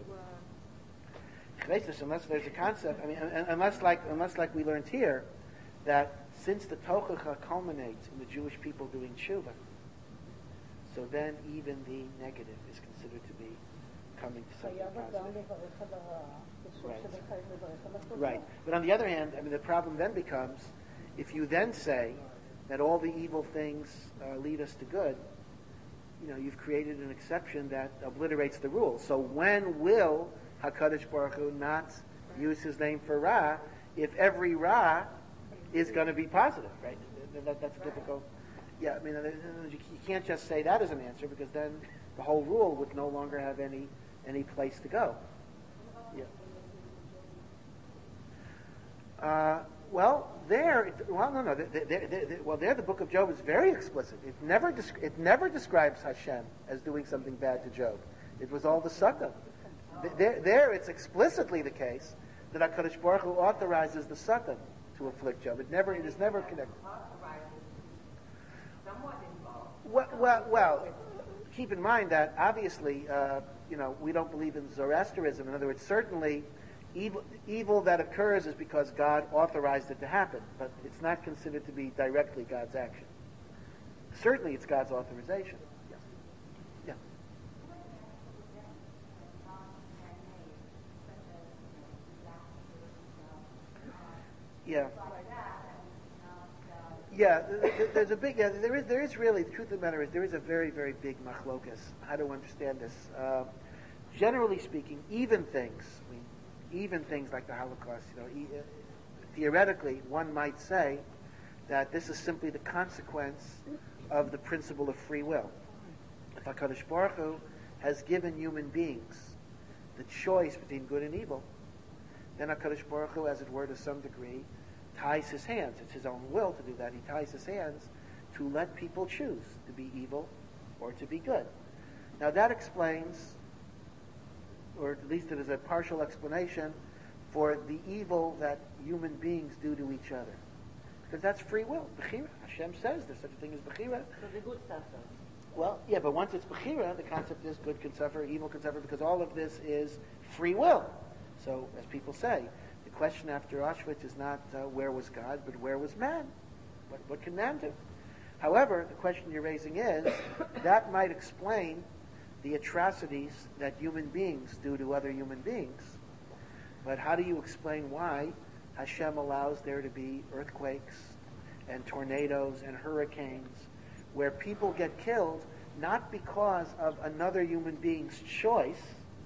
[SPEAKER 1] Unless there's a concept, unless like we learned here, that since the Tochacha culminates in the Jewish people doing tshuva, so then even the negative is considered to be coming to something positive. Right. But on the other hand, the problem then becomes, if you then say that all the evil things lead us to good, you've created an exception that obliterates the rule. So when will HaKadosh Baruch Hu not use His name for Ra if every Ra is going to be positive, right? That's difficult. Yeah, you can't just say that as an answer because then the whole rule would no longer have any place to go. Yeah. There the Book of Job is very explicit. It never describes Hashem as doing something bad to Job. It was all the sukkah. There it's explicitly the case that HaKadosh Baruch Hu authorizes the sukkah to afflict Job. It is never connected. Well, keep in mind that obviously, we don't believe in Zoroastrianism. In other words, certainly evil that occurs is because God authorized it to happen, but it's not considered to be directly God's action. Certainly it's God's authorization. Yes. Yeah. Yeah. Yeah, there's a big, there is really, the truth of the matter is, there is a very, very big machlokas. How to understand this? Generally speaking, even things like the Holocaust, theoretically, one might say that this is simply the consequence of the principle of free will. If HaKadosh Baruch Hu has given human beings the choice between good and evil, then HaKadosh Baruch Hu, as it were, to some degree, ties his hands. It's his own will to do that. He ties his hands to let people choose to be evil or to be good. Now that explains, or at least it is a partial explanation, for the evil that human beings do to each other. Because that's free will. Bechira. Hashem says there's such a thing as Bechira.
[SPEAKER 2] So the good stuff does.
[SPEAKER 1] Well, yeah, but once it's Bechira, the concept is good can suffer, evil can suffer, because all of this is free will. So, as people say, the question after Auschwitz is not where was God, but where was man? What can man do? However, the question you're raising is, that might explain the atrocities that human beings do to other human beings. But how do you explain why Hashem allows there to be earthquakes and tornadoes and hurricanes where people get killed not because of another human being's choice,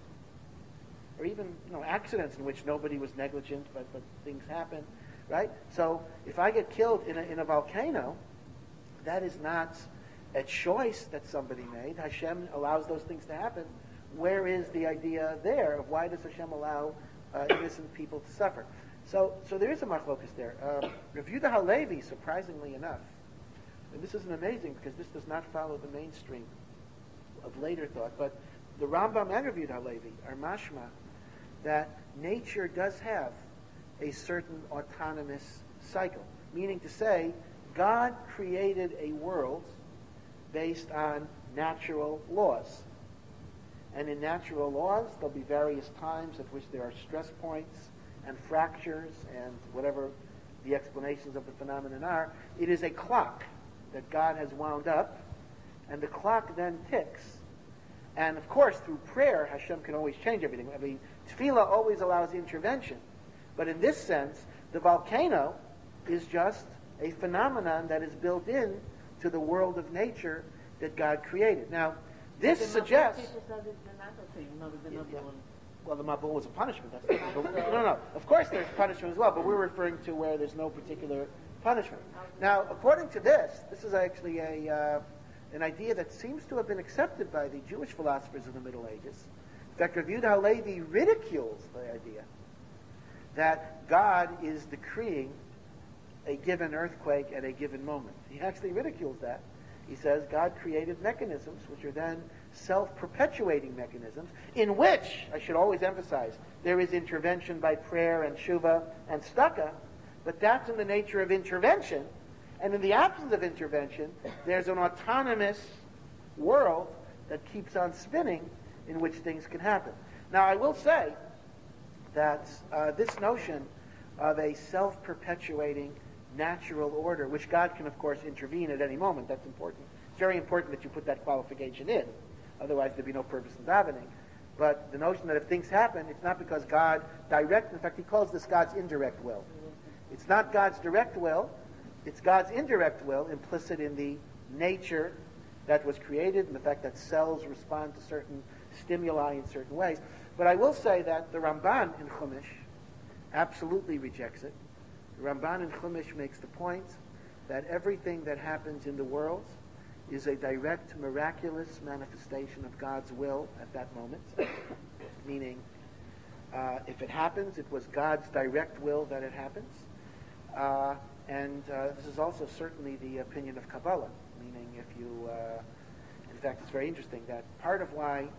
[SPEAKER 1] or even accidents in which nobody was negligent, but things happen, right? So if I get killed in a volcano, that is not a choice that somebody made. Hashem allows those things to happen. Where is the idea there of why does Hashem allow innocent people to suffer? So there is a machlokas there. Rav Yehuda Halevi, surprisingly enough, and this isn't amazing because this does not follow the mainstream of later thought, but the Rambam and Rav Yehuda Halevi are mashma that nature does have a certain autonomous cycle, meaning to say God created a world based on natural laws. And in natural laws, there'll be various times at which there are stress points and fractures and whatever the explanations of the phenomenon are. It is a clock that God has wound up, and the clock then ticks. And of course, through prayer, Hashem can always change everything. I mean, tefillah always allows intervention. But in this sense, the volcano is just a phenomenon that is built in to the world of nature that God created. Now, this suggests... Well, the Mabul was a punishment. That's no. Of course there's punishment as well, but we're referring to where there's no particular punishment. Now, according to this is actually an idea that seems to have been accepted by the Jewish philosophers of the Middle Ages. In fact, Rav Yehuda Halevi ridicules the idea that God is decreeing a given earthquake at a given moment. He actually ridicules that. He says God created mechanisms which are then self-perpetuating mechanisms in which, I should always emphasize, there is intervention by prayer and tshuva and tzedakah, but that's in the nature of intervention. And in the absence of intervention, there's an autonomous world that keeps on spinning in which things can happen. Now, I will say that this notion of a self-perpetuating natural order, which God can, of course, intervene at any moment, that's important. It's very important that you put that qualification in. Otherwise, there'd be no purpose in davening. But the notion that if things happen, it's not because God in fact, he calls this God's indirect will. It's not God's direct will, it's God's indirect will implicit in the nature that was created and the fact that cells respond to certain stimuli in certain ways. But I will say that the Ramban in Chumash absolutely rejects it. The Ramban in Chumash makes the point that everything that happens in the world is a direct, miraculous manifestation of God's will at that moment. Meaning, if it happens, it was God's direct will that it happens. And this is also certainly the opinion of Kabbalah. Meaning, if you... in fact, it's very interesting that part of why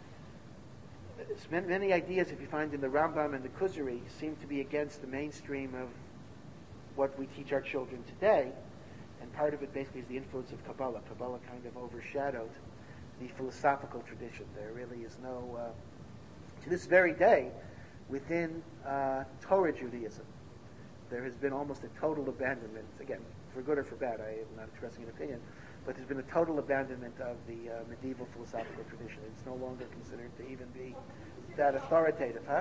[SPEAKER 1] many ideas, if you find in the Rambam and the Kuzari, seem to be against the mainstream of what we teach our children today, and part of it basically is the influence of Kabbalah. Kabbalah kind of overshadowed the philosophical tradition. There really is no, to this very day, within Torah Judaism, there has been almost a total abandonment, again, for good or for bad, I am not expressing an opinion, but there's been a total abandonment of the medieval philosophical tradition. It's no longer considered to even be that authoritative, huh?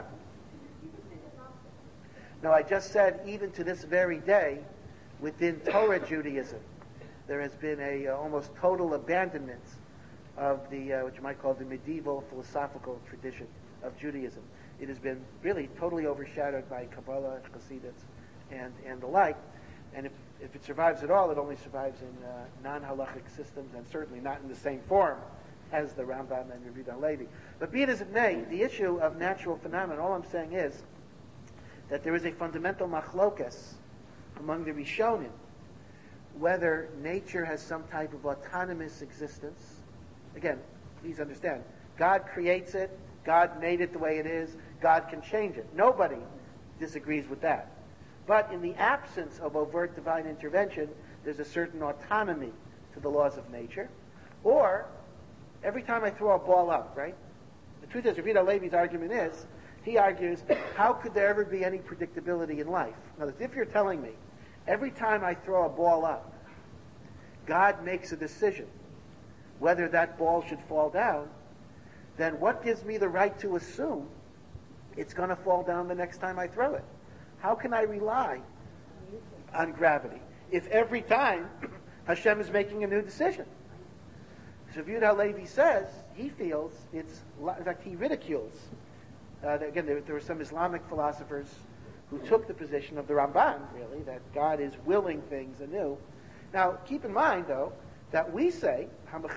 [SPEAKER 1] No, I just said even to this very day, within Torah Judaism, there has been a almost total abandonment of the, what you might call the medieval philosophical tradition of Judaism. It has been really totally overshadowed by Kabbalah, Chassidus, and the like. And if it survives at all, it only survives in non-halachic systems, and certainly not in the same form as the Rambam and Rabbi Yehuda Halevi. But be it as it may, the issue of natural phenomena, all I'm saying is that there is a fundamental machlokas among the Rishonim, whether nature has some type of autonomous existence. Again, please understand, God creates it, God made it the way it is, God can change it. Nobody disagrees with that. But in the absence of overt divine intervention, there's a certain autonomy to the laws of nature. Or, every time I throw a ball up, right? The truth is, Rabbi Yehuda Halevi's argument is, he argues, how could there ever be any predictability in life? In other words, if you're telling me, every time I throw a ball up, God makes a decision whether that ball should fall down, then what gives me the right to assume it's going to fall down the next time I throw it? How can I rely on gravity if every time Hashem is making a new decision? So Rabbi Yehuda Halevi says, he feels it's, in fact he ridicules, again there were some Islamic philosophers who took the position of the Ramban, really, that God is willing things anew. Now, keep in mind, though, that we say,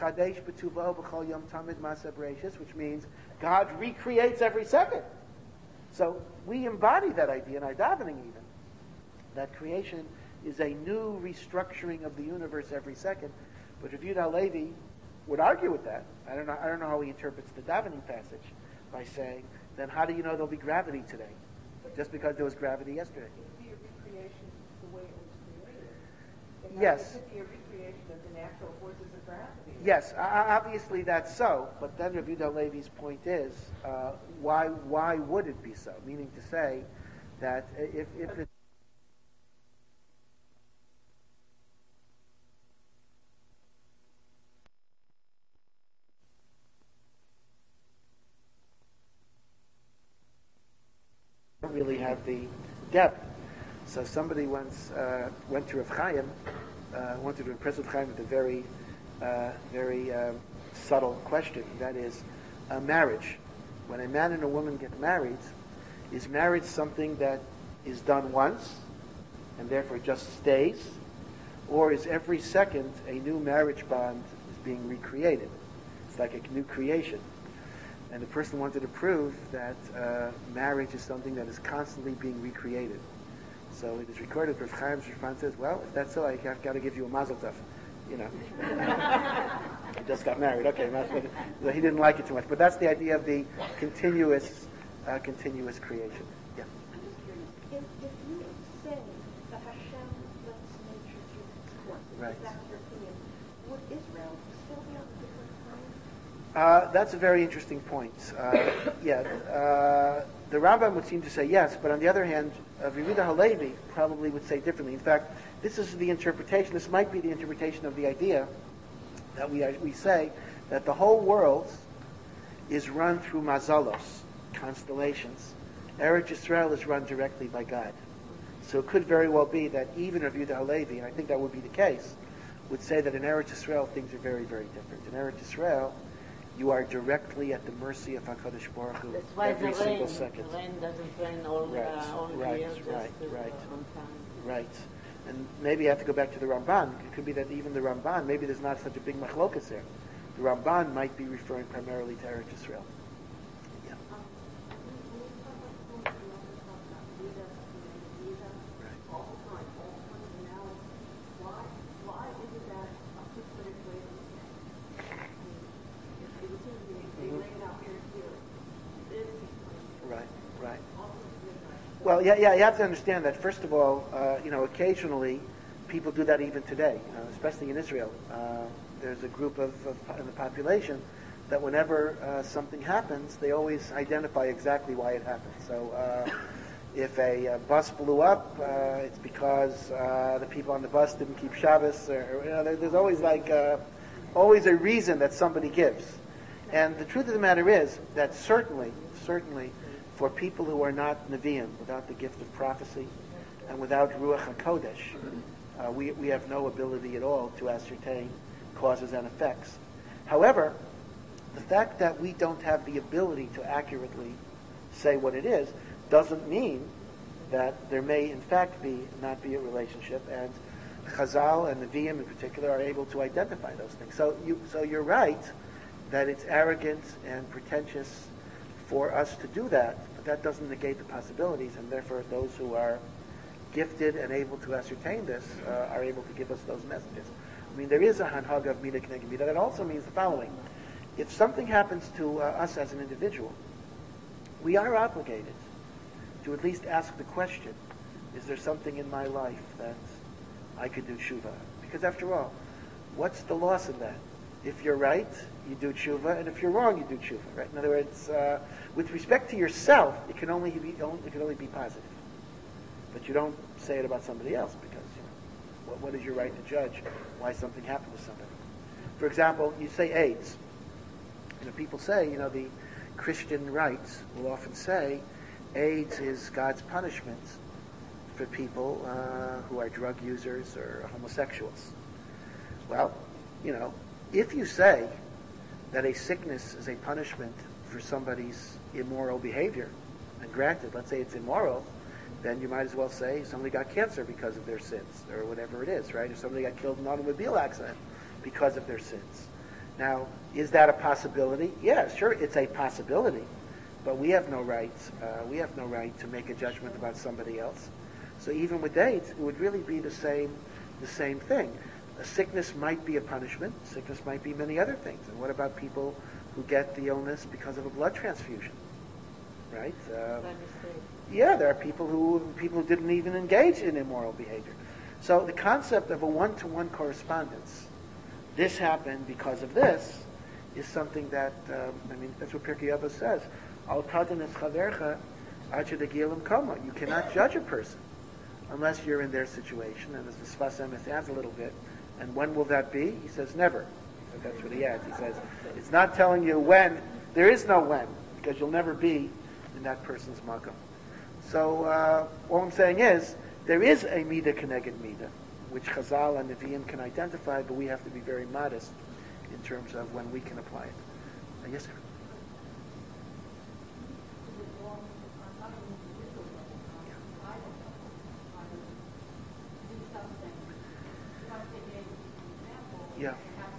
[SPEAKER 1] which means God recreates every second. So we embody that idea in our davening even, that creation is a new restructuring of the universe every second. But Rabbi Yehuda Halevi would argue with that. I don't know how he interprets the davening passage by saying, then how do you know there'll be gravity today? Just because there was gravity yesterday.
[SPEAKER 4] It could be a recreation the way it was created.
[SPEAKER 1] Yes.
[SPEAKER 4] It could be a recreation of the natural forces of gravity.
[SPEAKER 1] Yes, obviously that's so. But then Rabbi Yehuda Halevi's point is, why would it be so? Meaning to say that if it don't really have the depth. So somebody once went to Rav Chaim, wanted to impress Rav Chaim with a very subtle question. That is, marriage. When a man and a woman get married, is marriage something that is done once and therefore just stays? Or is every second a new marriage bond is being recreated? It's like a new creation. And the person wanted to prove that marriage is something that is constantly being recreated. So it is recorded, Rav Chaim's response is, well, if that's so, I got to give you a mazel tov. You know. He just got married. Okay, so he didn't like it too much. But that's the idea of the continuous creation. Yeah.
[SPEAKER 5] I'm just curious. If you say that Hashem lets nature do its course,
[SPEAKER 1] Right.
[SPEAKER 5] if that's your opinion, would Israel still be on a different plane?
[SPEAKER 1] That's a very interesting point. The Rambam would seem to say yes, but on the other hand, Rabbi Yehuda Halevi probably would say differently. In fact, this is the interpretation. This might be the interpretation of the idea that we say that the whole world is run through mazalos, constellations. Eretz Yisrael is run directly by God. So it could very well be that even Rabbi Yehuda Halevi, and I think that would be the case, would say that in Eretz Yisrael things are very, very different. In Eretz Yisrael, you are directly at the mercy of HaKadosh Baruch Hu
[SPEAKER 2] That's why
[SPEAKER 1] every
[SPEAKER 2] the
[SPEAKER 1] single
[SPEAKER 2] rain,
[SPEAKER 1] second.
[SPEAKER 2] the rain doesn't rain all
[SPEAKER 1] Right,
[SPEAKER 2] year, just
[SPEAKER 1] right.
[SPEAKER 2] on time.
[SPEAKER 1] Right. And maybe you have to go back to the Ramban. It could be that even the Ramban, maybe there's not such a big machlokas there. The Ramban might be referring primarily to Eretz Yisrael. Yeah. Right. Well, yeah, you have to understand that, first of all, occasionally people do that even today, especially in Israel. There's a group in the population that whenever something happens, they always identify exactly why it happened. So if a bus blew up, it's because the people on the bus didn't keep Shabbos, or there's always always a reason that somebody gives. And the truth of the matter is that certainly, for people who are not Nevi'im, without the gift of prophecy, and without Ruach HaKodesh, we have no ability at all to ascertain causes and effects. However, the fact that we don't have the ability to accurately say what it is doesn't mean that there may in fact not be a relationship, and Chazal and Nevi'im in particular are able to identify those things. So you're right that it's arrogant and pretentious for us to do that, but that doesn't negate the possibilities, and therefore those who are gifted and able to ascertain this are able to give us those messages. I mean, there is a hanhag of midah k'neged midah. That also means the following. If something happens to us as an individual, we are obligated to at least ask the question, is there something in my life that I could do tshuva? Because after all, what's the loss in that? If you're right, you do tshuva, and if you're wrong, you do tshuva. Right? In other words, with respect to yourself, it can only be positive. But you don't say it about somebody else, because what is your right to judge why something happened to somebody? For example, you say AIDS. People say, the Christian rights will often say AIDS is God's punishment for people who are drug users or homosexuals. Well, if you say that a sickness is a punishment for somebody's immoral behavior, and granted, let's say it's immoral, then you might as well say somebody got cancer because of their sins, or whatever it is, right? If somebody got killed in an automobile accident because of their sins. Now, is that a possibility? Yeah, sure, it's a possibility, but we have no right. We have no right to make a judgment about somebody else. So even with AIDS, it would really be the same thing. A sickness might be a punishment. Sickness might be many other things. And what about people who get the illness because of a blood transfusion, right? Yeah, there are people who didn't even engage in immoral behavior. So the concept of a one-to-one correspondence, this happened because of this, is something that, that's what Pirkei Avos says. Al tadin es chavercha ad she'tagia l'mkomo. You cannot judge a person unless you're in their situation. And as the Sfas Emes adds a little bit, and when will that be? He says never. So that's what he adds. He says, it's not telling you when. There is no when, because you'll never be in that person's makom. So all I'm saying is, there is a midah k'neged midah, which Chazal and Nevi'im can identify, but we have to be very modest in terms of when we can apply it. Yes, sir? Yeah.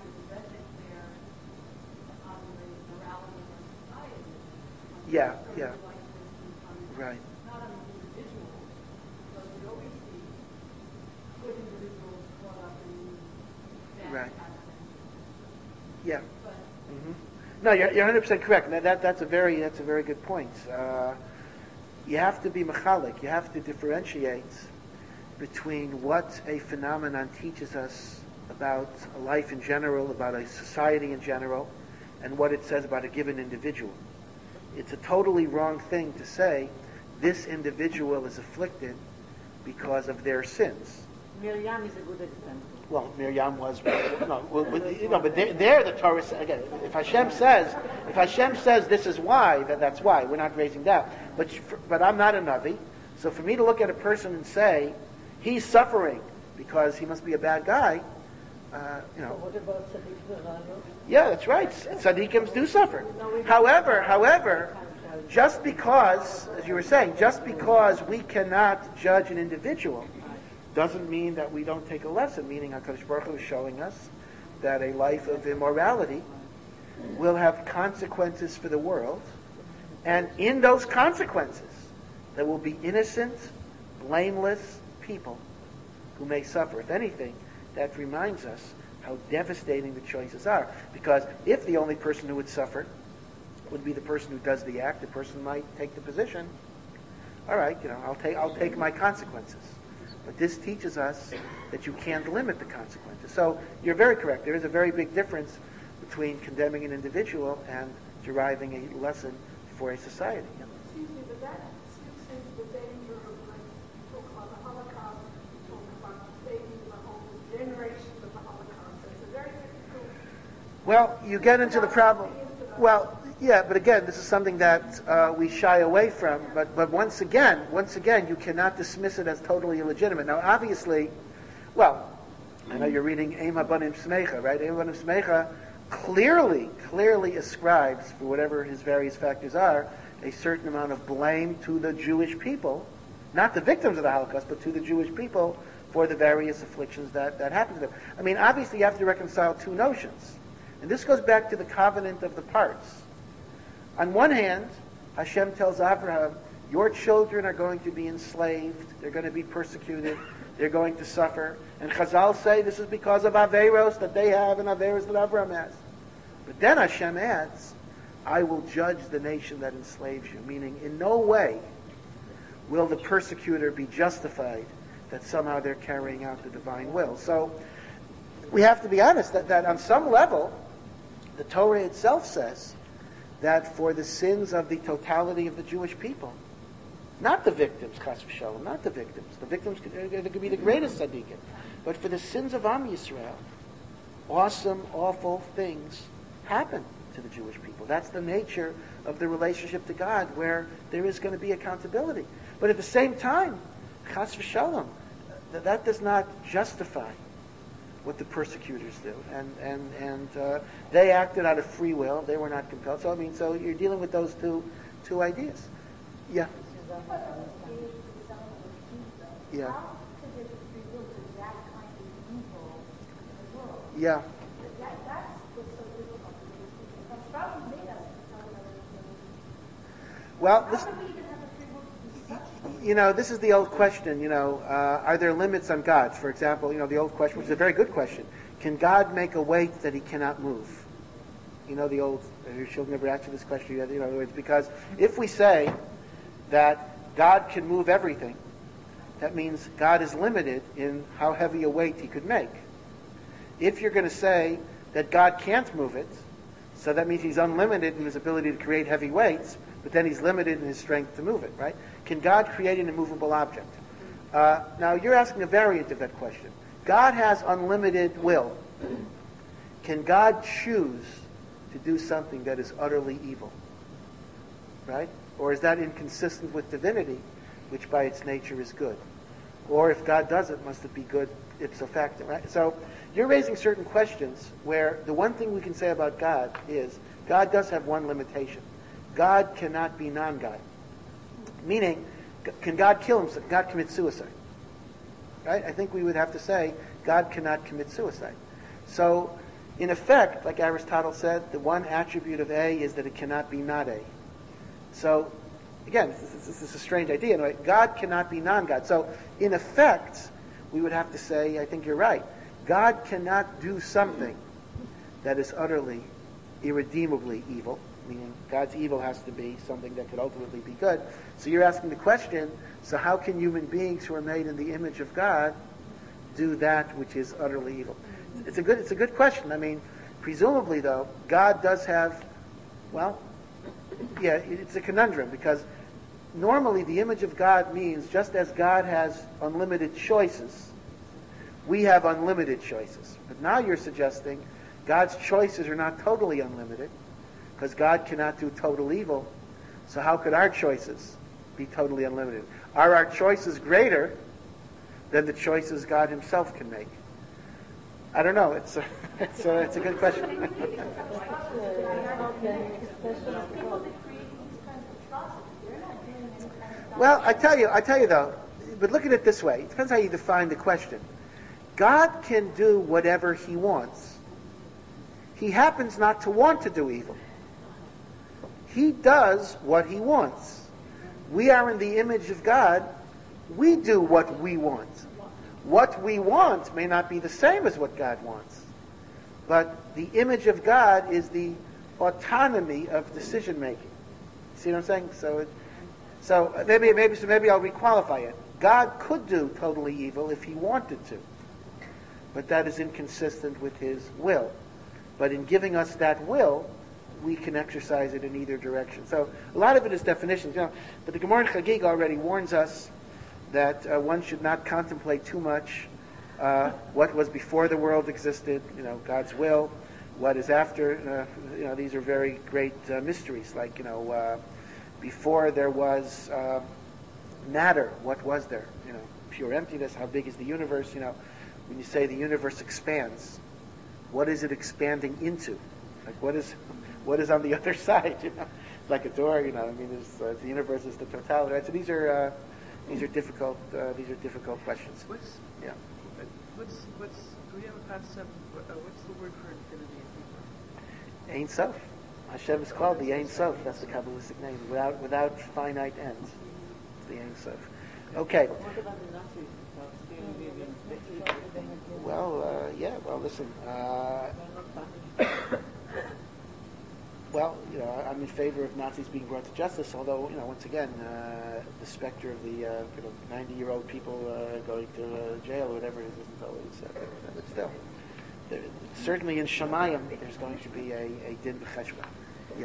[SPEAKER 1] Yeah. Right. Right. Yeah. Mm-hmm. No, you're 100% correct. That's a very good point. You have to be mechalik. You have to differentiate between what a phenomenon teaches us about a life in general, about a society in general, and what it says about a given individual. It's a totally wrong thing to say this individual is afflicted because of their sins.
[SPEAKER 2] Miriam is a good example.
[SPEAKER 1] Well, Miriam was, but there the Torah says, again, if Hashem says this is why, that's why. We're not raising that. But I'm not a Navi, so for me to look at a person and say he's suffering because he must be a bad guy,
[SPEAKER 2] What about Tzaddik?
[SPEAKER 1] Yeah, that's right. Tzaddikim do suffer. However, just because, as you were saying, just because we cannot judge an individual doesn't mean that we don't take a lesson, meaning HaKadosh Baruch Hu is showing us that a life of immorality will have consequences for the world, and in those consequences there will be innocent, blameless people who may suffer. If anything, that reminds us how devastating the choices are. Because if the only person who would suffer would be the person who does the act, the person might take the position, all right, I'll take my consequences. But this teaches us that you can't limit the consequences. So you're very correct. There is a very big difference between condemning an individual and deriving a lesson for a society.
[SPEAKER 5] Excuse me, but that speaks into the danger of, like, talk about the Holocaust, talk about saving the whole generation of the Holocaust. It's a very difficult...
[SPEAKER 1] Well, you get into the problem. Well, yeah, but again, this is something that we shy away from. But once again, you cannot dismiss it as totally illegitimate. Now, obviously, well, I know you're reading Eim Habanim Smecha, right? Eim Habanim Smecha clearly ascribes, for whatever his various factors are, a certain amount of blame to the Jewish people, not the victims of the Holocaust, but to the Jewish people for the various afflictions that happened to them. I mean, obviously you have to reconcile two notions. And this goes back to the covenant of the parts. On one hand, Hashem tells Abraham, your children are going to be enslaved, they're going to be persecuted, they're going to suffer. And Chazal say this is because of Averos that they have and Averos that Abraham has. But then Hashem adds, I will judge the nation that enslaves you. Meaning, in no way will the persecutor be justified that somehow they're carrying out the divine will. So, we have to be honest that on some level, the Torah itself says that for the sins of the totality of the Jewish people, not the victims, Chas v'shalom, not the victims. The victims could be the greatest tzaddikim. But for the sins of Am Yisrael, awesome, awful things happen to the Jewish people. That's the nature of the relationship to God, where there is going to be accountability. But at the same time, Chas v'shalom, that does not justify what the persecutors do. And they acted out of free will. They were not compelled. So you're dealing with those two ideas. Yeah. Yeah.
[SPEAKER 5] How could there be free will to that kind of evil in the world?
[SPEAKER 1] Yeah.
[SPEAKER 5] That's what's so difficult. The problem made us to tell them
[SPEAKER 1] Well,
[SPEAKER 5] how do we even have a free will to do such?
[SPEAKER 1] you know, this is the old question, are there limits on God? For example, the old question, which is a very good question. Can God make a weight that he cannot move? The old, your children never asked you this question, in other words, because if we say that God can move everything, that means God is limited in how heavy a weight he could make. If you're going to say that God can't move it, so that means he's unlimited in his ability to create heavy weights, but then he's limited in his strength to move it, right? Can God create an immovable object? Now, you're asking a variant of that question. God has unlimited will. Can God choose to do something that is utterly evil? Right? Or is that inconsistent with divinity, which by its nature is good? Or if God does it, must it be good ipso facto, right? So you're raising certain questions where the one thing we can say about God is God does have one limitation. God cannot be non-God. Meaning, can God kill himself? God commit suicide? Right? I think we would have to say God cannot commit suicide. So, in effect, like Aristotle said, the one attribute of A is that it cannot be not A. So, again, this is a strange idea. Anyway, God cannot be non-God. So, in effect, we would have to say, I think you're right, God cannot do something that is utterly, irredeemably evil, meaning God's evil has to be something that could ultimately be good. So you're asking the question, so how can human beings who are made in the image of God do that which is utterly evil? It's a good question. I mean, presumably, though, God does have, it's a conundrum, because normally the image of God means just as God has unlimited choices, we have unlimited choices. But now you're suggesting God's choices are not totally unlimited, because God cannot do total evil. So how could our choices be totally unlimited? Are our choices greater than the choices God himself can make? I don't know. It's a good question. Well, I tell you though, but look at it this way. It depends how you define the question. God can do whatever he wants. He happens not to want to do evil. He does what he wants. We are in the image of God. We do what we want. What we want may not be the same as what God wants. But the image of God is the autonomy of decision making. See what I'm saying? So maybe I'll requalify it. God could do totally evil if he wanted to, but that is inconsistent with his will. But in giving us that will, we can exercise it in either direction. So a lot of it is definitions, but the Gemara in Chagiga already warns us that one should not contemplate too much what was before the world existed, God's will, what is after. These are very great mysteries. Like, before there was matter, what was there? Pure emptiness. How big is the universe? When you say the universe expands, what is it expanding into? Like, what is on the other side? Like a door. The universe is the totality. Right? So these are difficult. These are difficult questions.
[SPEAKER 3] Do we have a concept? What's the word for infinity in Hebrew?
[SPEAKER 1] Ein Sof. Hashem is called the Ein Sof. That's the Kabbalistic name. Without finite ends. It's the Ein Sof. Okay.
[SPEAKER 2] What about the Nazis?
[SPEAKER 1] Listen. I'm in favor of Nazis being brought to justice, although, once again, the specter of the 90-year-old people going to jail or whatever it is isn't always, but still. Certainly in Shamayim, there's going to be a din b'cheshbon. Yeah.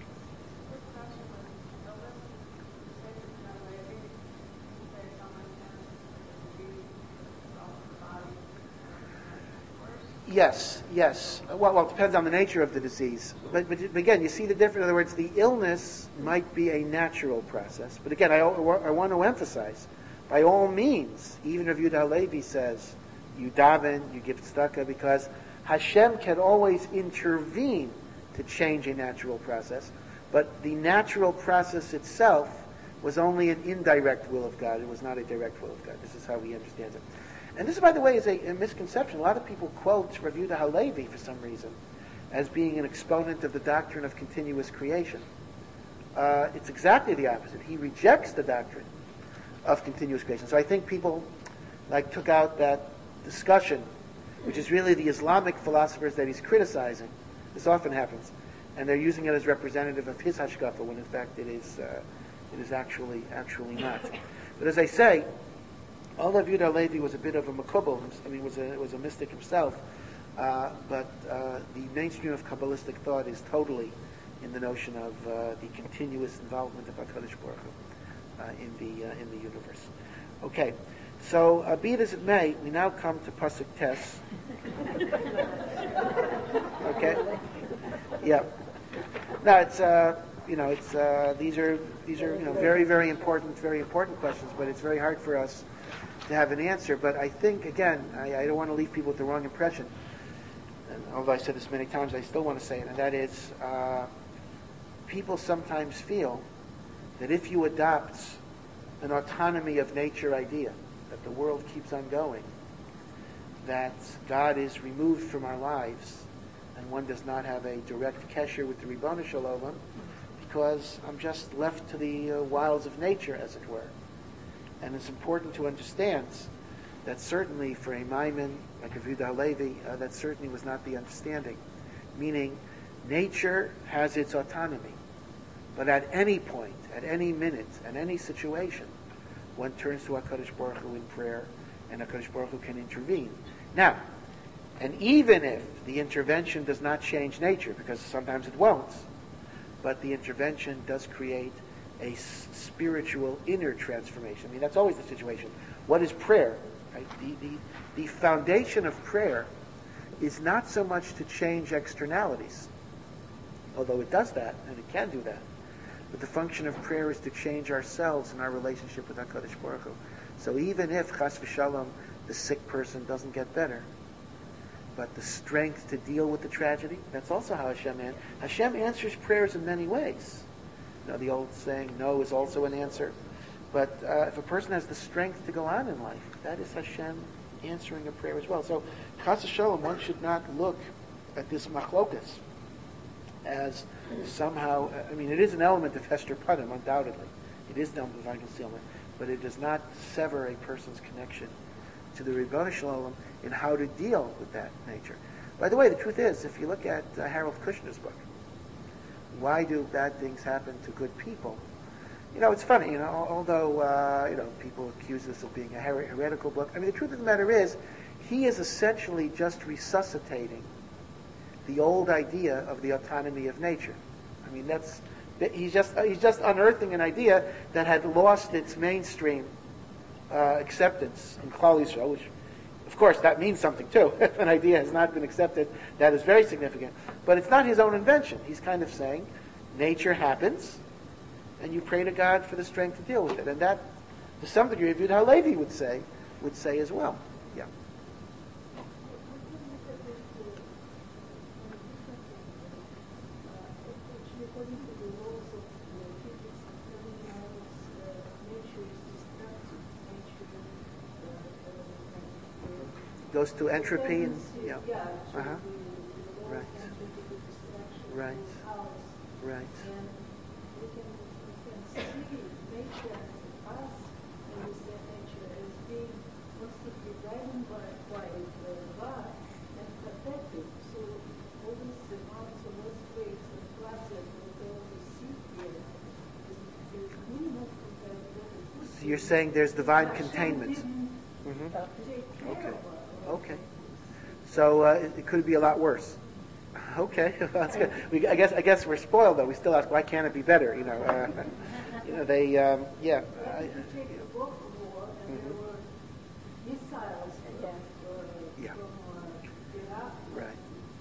[SPEAKER 1] Yes. Well, it depends on the nature of the disease. But again, you see the difference. In other words, the illness might be a natural process. But again, I want to emphasize, by all means, even if Yehuda Halevi says, you daven, you give tzedakah, because Hashem can always intervene to change a natural process. But the natural process itself was only an indirect will of God. It was not a direct will of God. This is how he understands it. And this, by the way, is a misconception. A lot of people quote Rav Yehuda Halevi for some reason as being an exponent of the doctrine of continuous creation. It's exactly the opposite. He rejects the doctrine of continuous creation. So I think people took out that discussion, which is really the Islamic philosophers that he's criticizing. This often happens, and they're using it as representative of his hashkafa, when in fact it is actually not. But as I say, although Yehuda Halevi was a bit of a makubal, was a mystic himself, but the mainstream of Kabbalistic thought is totally in the notion of the continuous involvement of HaKadosh Baruch Hu in the universe. Okay, so be it as it may, we now come to Pasuk Tes. Okay, yeah. Now these are very, very important questions, but it's very hard for us to have an answer. But I think, again, I don't want to leave people with the wrong impression. And although I said this many times, I still want to say it, and that is, people sometimes feel that if you adopt an autonomy of nature idea, that the world keeps on going, that God is removed from our lives, and one does not have a direct kesher with the Ribono Shel Olam, because I'm just left to the wiles of nature, as it were. And it's important to understand that certainly for a Maimon like Yehuda Halevi, that certainly was not the understanding. Meaning, nature has its autonomy, but at any point, at any minute, at any situation, one turns to HaKadosh Baruch Hu in prayer, and HaKadosh Baruch Hu can intervene. Now, and even if the intervention does not change nature, because sometimes it won't, but the intervention does create a spiritual inner transformation. That's always the situation. What is prayer? Right? The foundation of prayer is not so much to change externalities, although it does that, and it can do that. But the function of prayer is to change ourselves in our relationship with HaKadosh Baruch Hu. So even if, chas v'shalom, the sick person doesn't get better, but the strength to deal with the tragedy, that's also how Hashem answers prayers in many ways. The old saying, no is also an answer. But if a person has the strength to go on in life, that is Hashem answering a prayer as well. So, chas v'shalom, one should not look at this machlokas as somehow, it is an element of Hester Padim, undoubtedly. It is an element of divine concealment, but it does not sever a person's connection to the Ribono Shel Olam in how to deal with that nature. By the way, the truth is, if you look at Harold Kushner's book, Why Do Bad Things Happen to Good People? It's funny, although, people accuse this of being a heretical book. I mean, the truth of the matter is, he is essentially just resuscitating the old idea of the autonomy of nature. I mean, he's just unearthing an idea that had lost its mainstream acceptance in Klal Yisrael, which, of course, that means something too. If an idea has not been accepted, that is very significant. But it's not his own invention. He's kind of saying, nature happens, and you pray to God for the strength to deal with it. And that, to some degree, Yehuda Halevi would say as well. Yeah. Goes to entropy and yeah. Uh-huh. Right. Right. Right. So you're saying there's divine containment. Mm-hmm. Okay. So it could be a lot worse. Okay, that's good. I guess we're spoiled though. We still ask, why can't it be better? They, yeah. Yeah. Right.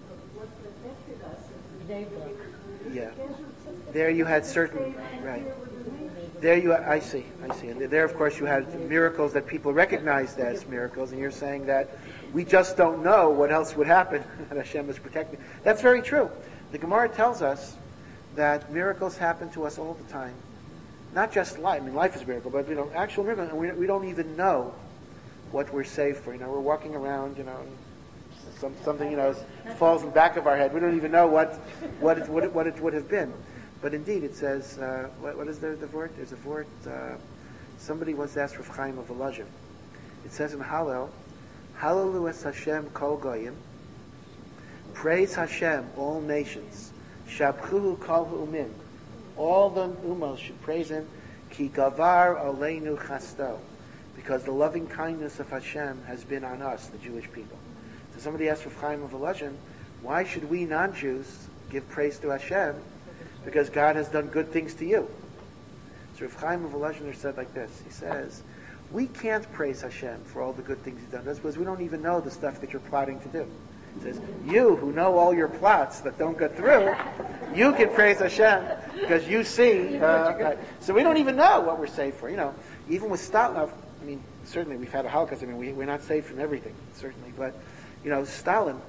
[SPEAKER 1] Yeah. There you had certain, right. I see. And there, of course, you had miracles that people recognized as miracles, and you're saying that we just don't know what else would happen, and Hashem is protecting. That's very true. The Gemara tells us that miracles happen to us all the time. Not just life. I mean, life is a miracle, but, actual miracle, and we don't even know what we're saved for. We're walking around, something, falls in the back of our head. We don't even know what it would have been. But indeed, it says, what is the word? There's a word, somebody once asked Rav Chaim of Volozhin. It says in Hallel, Hallelu es Hashem kol goyim, praise Hashem, all nations, shabchuhu kol ha'umin, all the umos should praise Him, ki gavar aleinu chasto, because the loving kindness of Hashem has been on us, the Jewish people. So somebody asked Rav Chaim of Volozhin, why should we non-Jews give praise to Hashem? Because God has done good things to you. So Rav Chaim of Volozhin said like this. He says, we can't praise Hashem for all the good things He's done to us because we don't even know the stuff that you're plotting to do. He says, you who know all your plots that don't go through, you can praise Hashem because you see. So we don't even know what we're saved for. Even with Stalin, I mean, certainly we've had a Holocaust. I mean, we're not saved from everything, certainly. But, Stalin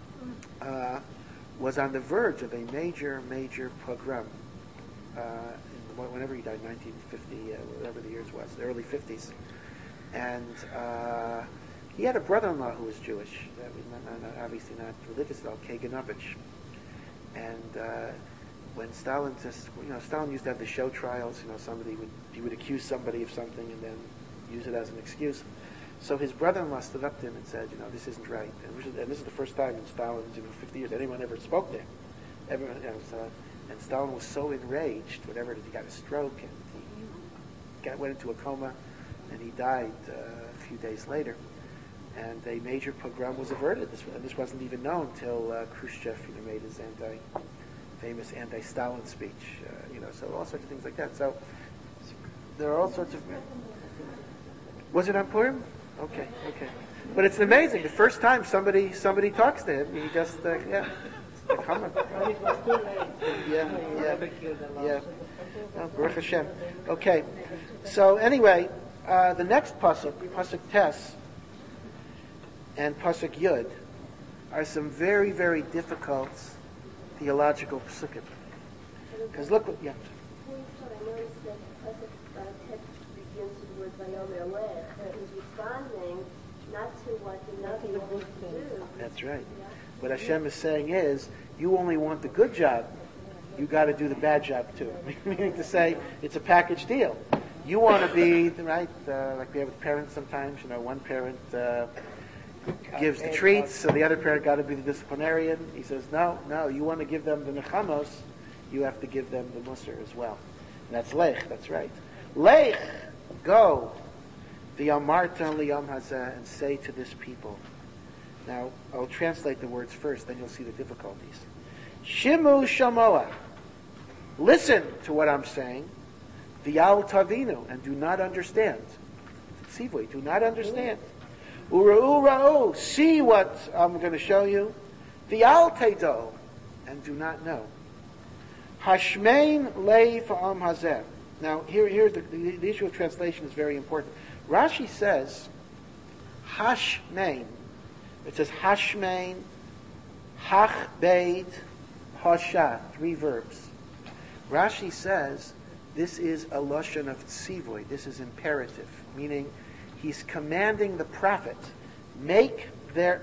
[SPEAKER 1] was on the verge of a major pogrom whenever he died, 1950, whatever the years was, the early 50s. And he had a brother-in-law who was Jewish, obviously not religious at all, Kaganovich. And when Stalin Stalin used to have the show trials, he would accuse somebody of something and then use it as an excuse. So his brother-in-law stood up to him and said, this isn't right. And this is the first time in Stalin's 50 years anyone ever spoke to him. Everyone, and Stalin was so enraged, whatever, that he got a stroke and he went into a coma, and he died a few days later. And a major pogrom was averted. This wasn't even known till Khrushchev made his famous anti-Stalin speech. So all sorts of things like that. So there are all sorts of. Was it on Purim? Okay. But it's amazing. The first time somebody talks to him, he just come on. Yeah. Oh, Baruch Hashem. Okay. So anyway, the next pasuk Tes, and pasuk Yud, are some very, very difficult theological pasukim. Because look what. Yeah.
[SPEAKER 6] He's responding not to what the Navi wants to do.
[SPEAKER 1] That's right. What Hashem is saying is, you only want the good job, you got to do the bad job too. Meaning to say, it's a package deal. You want to be, right, like we have with parents sometimes, one parent gives the treats, so the other parent got to be the disciplinarian. He says, no, you want to give them the nechamos, you have to give them the musar as well. That's lech, that's right. Lech, go, v'yamarta liyam hazeh, and say to this people. Now, I'll translate the words first, then you'll see the difficulties. Shimu shamoa, listen to what I'm saying. V'yal tavinu, and do not understand. Tzivui, do not understand. Ura'u ra'u, see what I'm going to show you. V'yal tedo, and do not know. Hashmein leiv ha'am hazeh. Now, here's the issue of translation is very important. Rashi says, Hashmein. It says Hashmein, Hachbeid, Hasha, 3 verbs. Rashi says this is a lashon of tzivui. This is imperative, meaning he's commanding the prophet, make their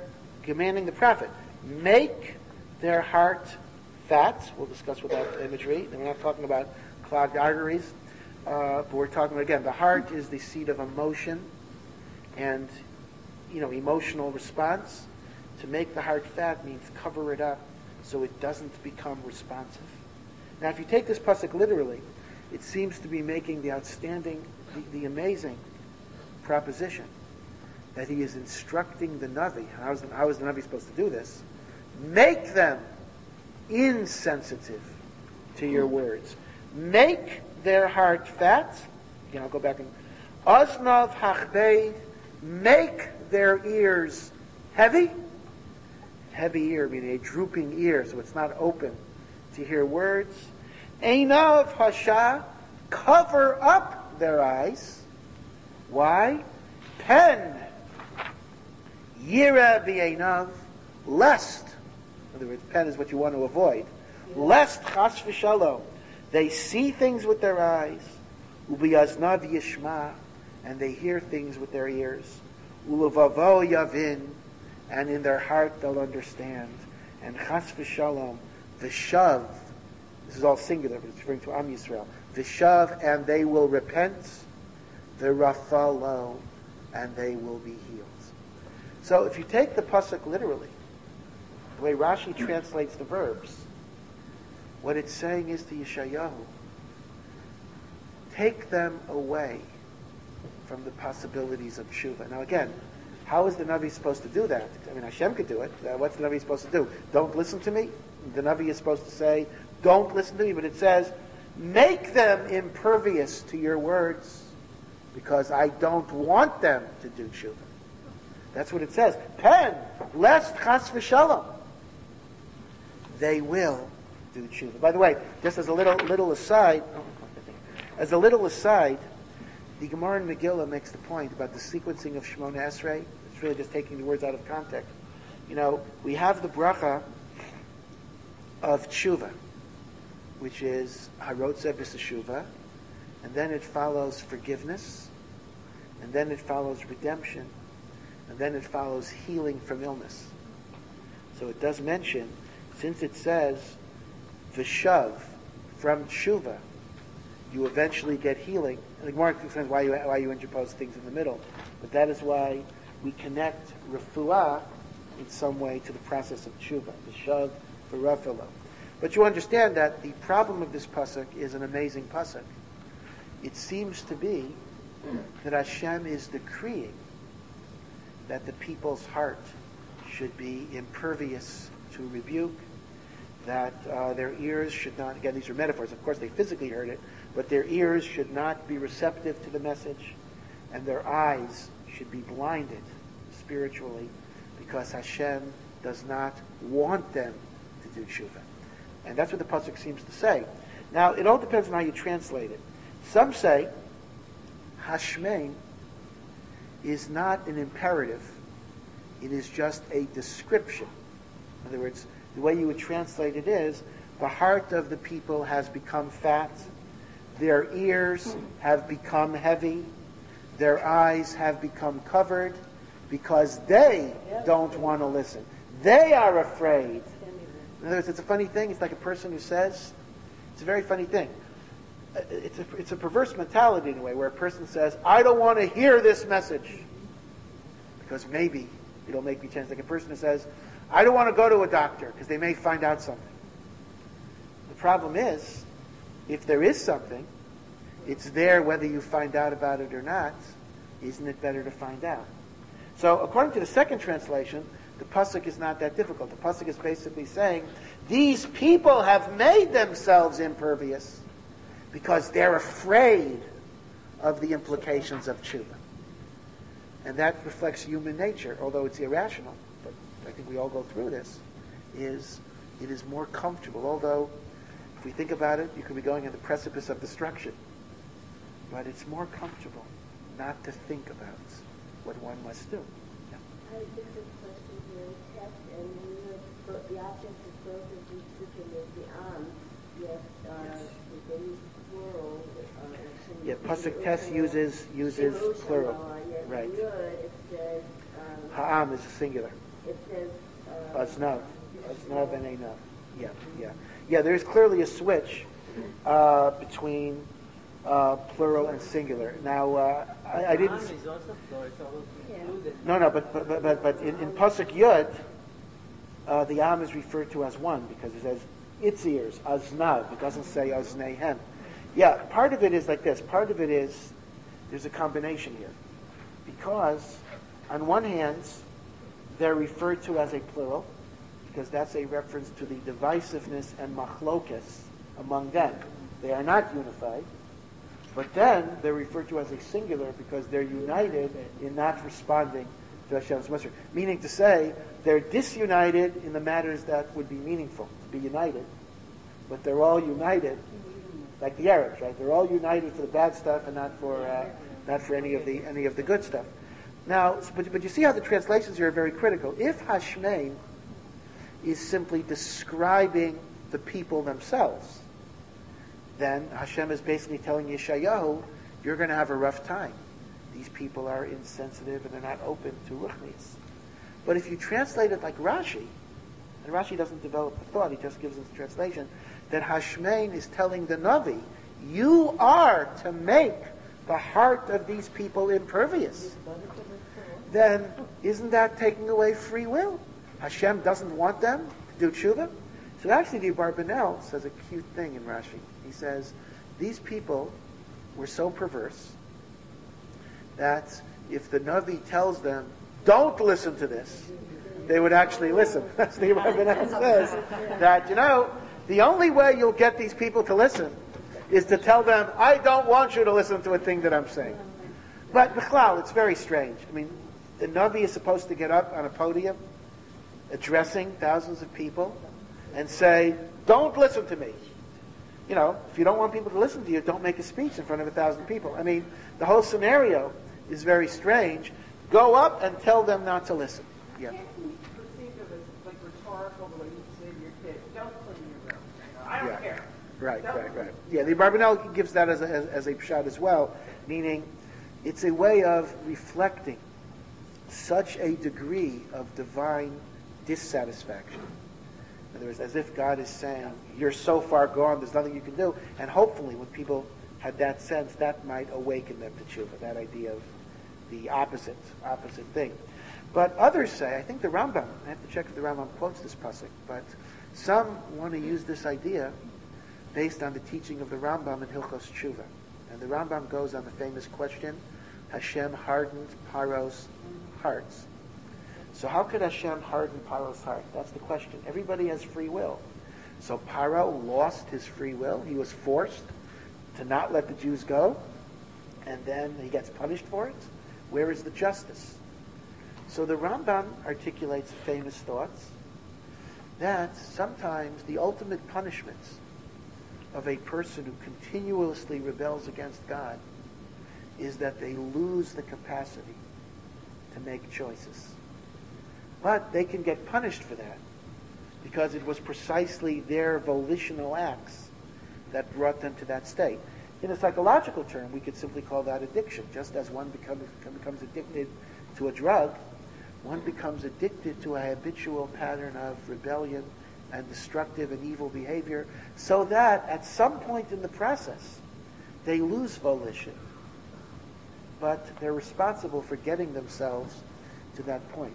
[SPEAKER 1] heart fat. We'll discuss with that imagery. And we're not talking about clogged arteries, but we're talking again. The heart is the seat of emotion, and emotional response. To make the heart fat means cover it up so it doesn't become responsive. Now, if you take this pasuk literally, it seems to be making the outstanding, the amazing proposition that he is instructing the Navi. How is the Navi supposed to do this? Make them insensitive to your words. Make their heart fat. Again, I'll go back and Oznav hachbeid, make their ears heavy. Heavy ear, meaning a drooping ear, so it's not open to hear words. Einav hasha, cover up their eyes. Why? Pen, yira v'einav, lest. In other words, pen is what you want to avoid. Lest chas v'shalom, they see things with their eyes. Ubiyaznav yishma, and they hear things with their ears. Ulevavo yavin, and in their heart they'll understand. And chas v'shalom, v'shav, this is all singular, but it's referring to Am Yisrael. V'shav, and they will repent. V'rafalo, and they will be healed. So if you take the pasuk literally, the way Rashi translates the verbs, what it's saying is to Yeshayahu, take them away from the possibilities of tshuva. Now again, how is the Navi supposed to do that? I mean, Hashem could do it. What's the Navi supposed to do? Don't listen to me? The Navi is supposed to say, don't listen to me, but it says, make them impervious to your words, because I don't want them to do tshuva. That's what it says. Pen, lest chas v'shalom, they will do tshuva. By the way, just as a little aside, the Gemara in Megillah makes the point about the sequencing of Shemona Esrei. It's really just taking the words out of context. We have the bracha of tshuva, which is harotze b'teshuva, and then it follows forgiveness, and then it follows redemption, and then it follows healing from illness. So it does mention, since it says v'shav, from tshuva, you eventually get healing. And the Gemara explains why you interpose things in the middle. But that is why we connect refuah in some way to the process of tshuva, v'shav v'rafalo. But you understand that the problem of this pasuk is an amazing pasuk. It seems to be that Hashem is decreeing that the people's heart should be impervious to rebuke, that their ears should not, again, these are metaphors, of course they physically heard it, but their ears should not be receptive to the message, and their eyes should be blinded spiritually, because Hashem does not want them to do tshuva. And that's what the pasuk seems to say. Now, it all depends on how you translate it. Some say Hashmein is not an imperative. It is just a description. In other words, the way you would translate it is, the heart of the people has become fat, their ears have become heavy, their eyes have become covered, because they don't want to listen. They are afraid. In other words, it's a funny thing. It's like a person who says, it's a very funny thing. It's a perverse mentality in a way, where a person says, I don't want to hear this message, because maybe it'll make me change. Like a person who says, I don't want to go to a doctor, because they may find out something. The problem is, if there is something, It's there whether you find out about it or not. Isn't it better to find out? So according to the second translation, the pasuk is not that difficult. The pasuk is basically saying, these people have made themselves impervious because they're afraid of the implications of tshuva. And that reflects human nature, although it's irrational, but I think we all go through this, it is more comfortable. Although, if we think about it, you could be going on the precipice of destruction. But it's more comfortable not to think about what one must do. Yeah.
[SPEAKER 6] I have a different question here. Test, and the object of both of these psukim is the am, yet they use plural.
[SPEAKER 1] Yeah, pasuk test uses plural. Right.
[SPEAKER 6] It says
[SPEAKER 1] Ha'am is singular.
[SPEAKER 6] It says
[SPEAKER 1] Aznav and Einav. Yeah. There's clearly a switch between plural and singular. Now, I didn't.
[SPEAKER 2] Is also plural. It's almost included.
[SPEAKER 1] No, but in pasuk Yud, the Am is referred to as one because it says its ears, Aznav. It doesn't say Azneihem. Yeah, part of it is like this. Part of it is there's a combination here. Because, on one hand, they're referred to as a plural, because that's a reference to the divisiveness and machlokas among them. They are not unified. But then, they're referred to as a singular because they're united in not responding to Hashem's message. Meaning to say, they're disunited in the matters that would be meaningful, to be united. But they're all united, like the Arabs, right? They're all united for the bad stuff and not for any of the good stuff. Now, but you see how the translations here are very critical. If Hashmein is simply describing the people themselves, then Hashem is basically telling Yeshayahu, you're going to have a rough time. These people are insensitive and they're not open to ruchnius. But if you translate it like Rashi, and Rashi doesn't develop the thought, he just gives us the translation, that Hashmein is telling the Navi, you are to make the heart of these people impervious. Then isn't that taking away free will? Hashem doesn't want them to do tshuva? So actually the Abarbanel says a cute thing in Rashi. He says, these people were so perverse that if the Navi tells them, don't listen to this, they would actually listen. That's the Abarbanel says, that, the only way you'll get these people to listen is to tell them, I don't want you to listen to a thing that I'm saying. But, Bichlal, it's very strange. I mean, the Navi is supposed to get up on a podium, addressing thousands of people, and say, don't listen to me. If you don't want people to listen to you, don't make a speech in front of 1,000 people. I mean, the whole scenario is very strange. Go up and tell them not to listen. Yeah.
[SPEAKER 3] Can't you perceive it as like rhetorical, the way you say to your kid, don't clean your room. I don't care.
[SPEAKER 1] Right. Yeah, the Abarbanel gives that as a pshat as well, meaning it's a way of reflecting such a degree of divine dissatisfaction. In other words, as if God is saying, you're so far gone, there's nothing you can do. And hopefully when people had that sense, that might awaken them to tshuva, that idea of the opposite thing. But others say, I think the Rambam, I have to check if the Rambam quotes this pasuk, but some want to use this idea based on the teaching of the Rambam in Hilchos Tshuva. And the Rambam goes on the famous question, Hashem hardened Paro's hearts. So how could Hashem harden Paro's heart? That's the question. Everybody has free will. So Paro lost his free will. He was forced to not let the Jews go, and then he gets punished for it. Where is the justice? So the Rambam articulates famous thoughts that sometimes the ultimate punishment of a person who continuously rebels against God is that they lose the capacity to make choices. But they can get punished for that because it was precisely their volitional acts that brought them to that state. In a psychological term, we could simply call that addiction. Just as one becomes addicted to a drug, one becomes addicted to a habitual pattern of rebellion and destructive and evil behavior, so that at some point in the process, they lose volition. But they're responsible for getting themselves to that point.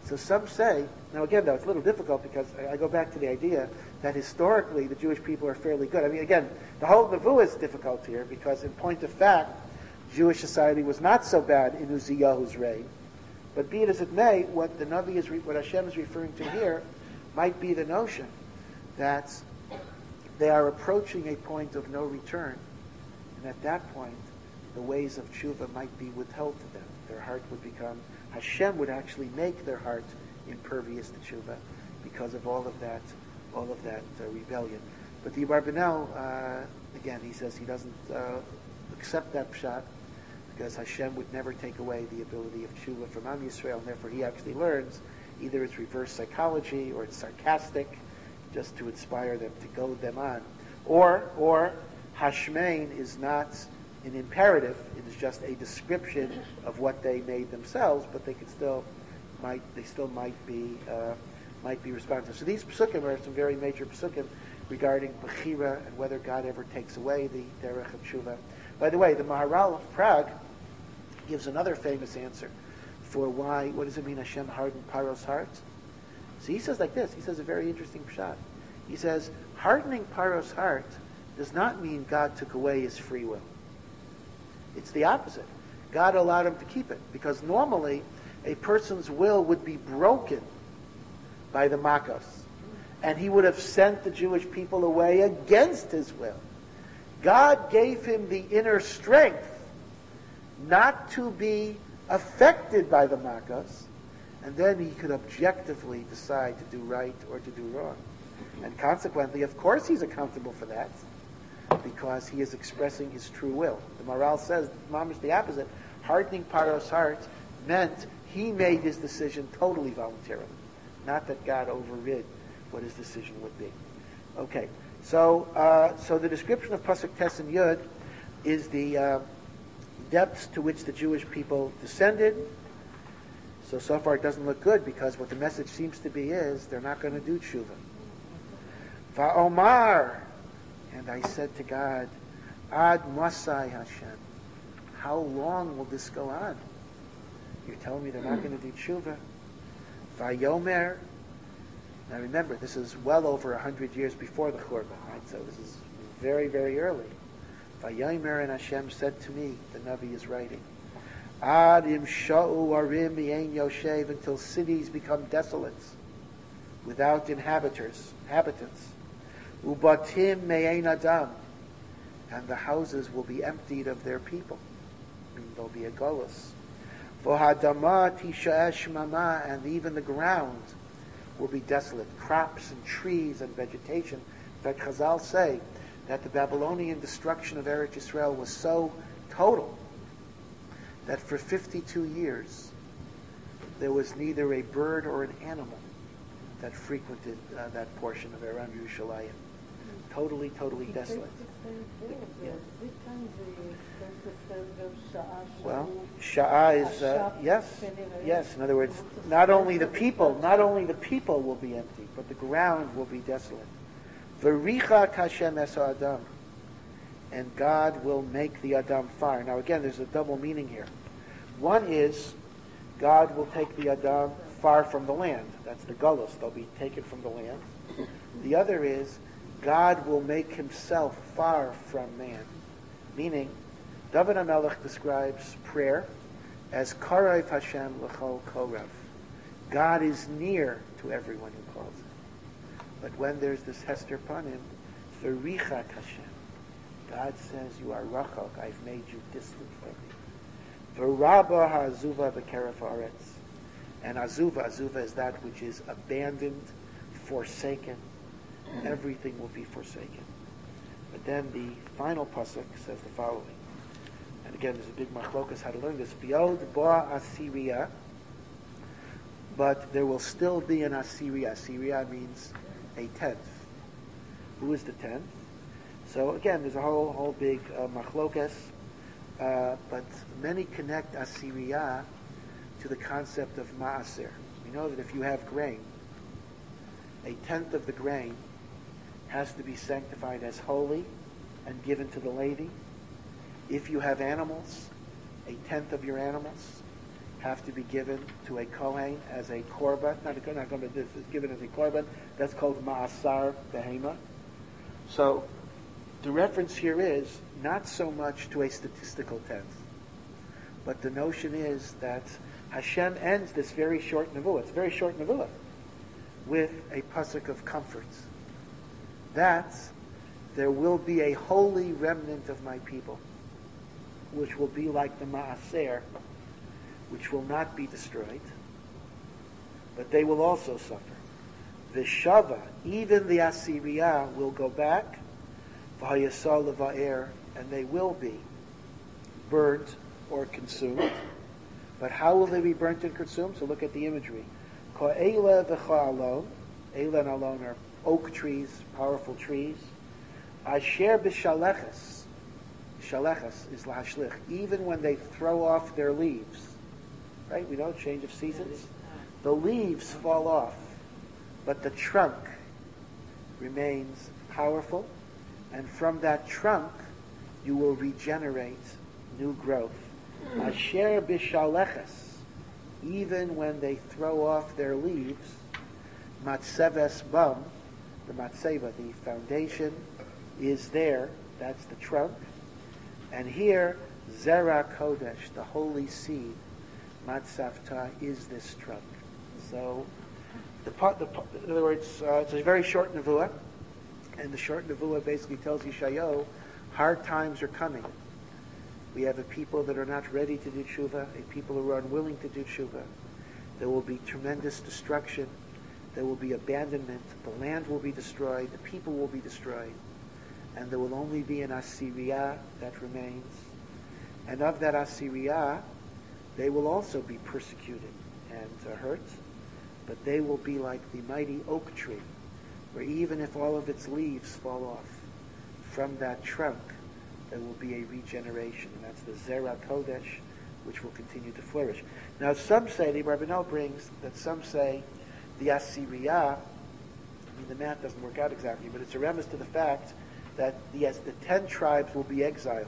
[SPEAKER 1] So some say, now again though, it's a little difficult because I go back to the idea that historically the Jewish people are fairly good. I mean, again, the whole Nevuah is difficult here because in point of fact, Jewish society was not so bad in Uzziyahu's reign. But be it as it may, what the Navi is, what Hashem is referring to here, might be the notion that they are approaching a point of no return, and at that point, the ways of tshuva might be withheld to them. Their heart would become, Hashem would actually make their heart impervious to tshuva because of all of that rebellion. But the Abarbanel, again, he says he doesn't accept that pshat because Hashem would never take away the ability of tshuva from Am Yisrael, and therefore he actually learns either it's reverse psychology or it's sarcastic, just to inspire them, to goad them on. Or Hashmein is not an imperative, it is just a description of what they made themselves, but they still might be responsive. So these psukim are some very major psukim regarding Bechira and whether God ever takes away the derech of tshuva. By the way, the Maharal of Prague gives another famous answer for what does it mean Hashem hardened Paro's heart? So he says like this, he says a very interesting pshat. He says, hardening Paro's heart does not mean God took away his free will. It's the opposite. God allowed him to keep it, because normally a person's will would be broken by the Makos, and he would have sent the Jewish people away against his will. God gave him the inner strength not to be affected by the Makos, and then he could objectively decide to do right or to do wrong. And consequently, of course he's accountable for that, because he is expressing his true will. The Maharal says, Mamish the opposite, hardening Paro's heart meant he made his decision totally voluntarily, not that God overrid what his decision would be. Okay, so the description of Pasuk Tes and Yud is the depths to which the Jewish people descended. So far it doesn't look good, because what the message seems to be is they're not going to do tshuva. Va'omar, and I said to God, Ad Masai Hashem, how long will this go on? You're telling me they're not going to do tshuva. Vayomer, now remember, this is well over 100 years before the Churban, right? So this is very, very early. Vayomer, and Hashem said to me, the Navi is writing, Ad im sha'u arim yein yoshev, until cities become desolate, without inhabitants. Ubatim me'ein adam, and the houses will be emptied of their people. I mean, there'll be a golus. V'hadama tisha'esh mama, and even the ground will be desolate. Crops and trees and vegetation. In fact, Chazal say that the Babylonian destruction of Eretz Yisrael was so total that for 52 years there was neither a bird or an animal that frequented that portion of around Yerushalayim. Totally desolate. Yeah. Well, Sha'ah is yes. In other words, not only the people will be empty, but the ground will be desolate. V'richa kashem es Adam, and God will make the Adam fire. Now again, there's a double meaning here. One is God will take the Adam far from the land. That's the Gullus. They'll be taken from the land. The other is God will make himself far from man. Meaning, David HaMelech describes prayer as Karev Hashem L'chol Korev. God is near to everyone who calls him. But when there's this Hester Panim, V'richak Hashem, God says, you are Rachok, I've made you distant from me. V'rabba ha'azuva b'keref ha'aretz. And azuva is that which is abandoned, forsaken. Everything will be forsaken. But then the final pasuk says the following. And again, there's a big machlokas how to learn this. Biod ba Assyria, but there will still be an Assyria. Assyria means a tenth. Who is the tenth? So again, there's a whole big machlokas, but many connect Assyria to the concept of maaser. We know that if you have grain, a tenth of the grain has to be sanctified as holy and given to the lady. If you have animals, a tenth of your animals have to be given to a Kohen as a korban. Not going to be given as a korban. That's called ma'asar behema. So the reference here is not so much to a statistical tense, but the notion is that Hashem ends this very short nevuah. It's a very short nevuah with a pasuk of comforts. That there will be a holy remnant of my people, which will be like the Ma'aser, which will not be destroyed, but they will also suffer. The Shava, even the Assyria, will go back, V'hayasal leva'er, and they will be burnt or consumed. But how will they be burnt and consumed? So look at the imagery. Ka'ela v'cha'alon, Eila and Alon are oak trees, powerful trees. Asher b'shaleches, shaleches is lahashlich, even when they throw off their leaves. Right? We know, change of seasons. The leaves fall off, but the trunk remains powerful, and from that trunk you will regenerate new growth. Asher b'shaleches, even when they throw off their leaves, matseves bam, the matseva, the foundation, is there. That's the trunk. And here, zera kodesh, the holy seed, matzavta, is this trunk. So, in other words, it's a very short nevuah, and the short nevuah basically tells Yeshayahu, hard times are coming. We have a people that are not ready to do tshuva, a people who are unwilling to do tshuva. There will be tremendous destruction. There will be abandonment. The land will be destroyed. The people will be destroyed. And there will only be an Assyria that remains. And of that Assyria, they will also be persecuted and hurt. But they will be like the mighty oak tree, where even if all of its leaves fall off, from that trunk, there will be a regeneration. And that's the Zera Kodesh, which will continue to flourish. Now some say, the Rabbanel brings, that some say the Assyria, the math doesn't work out exactly, but it's a remiss to the fact that the 10 tribes will be exiled,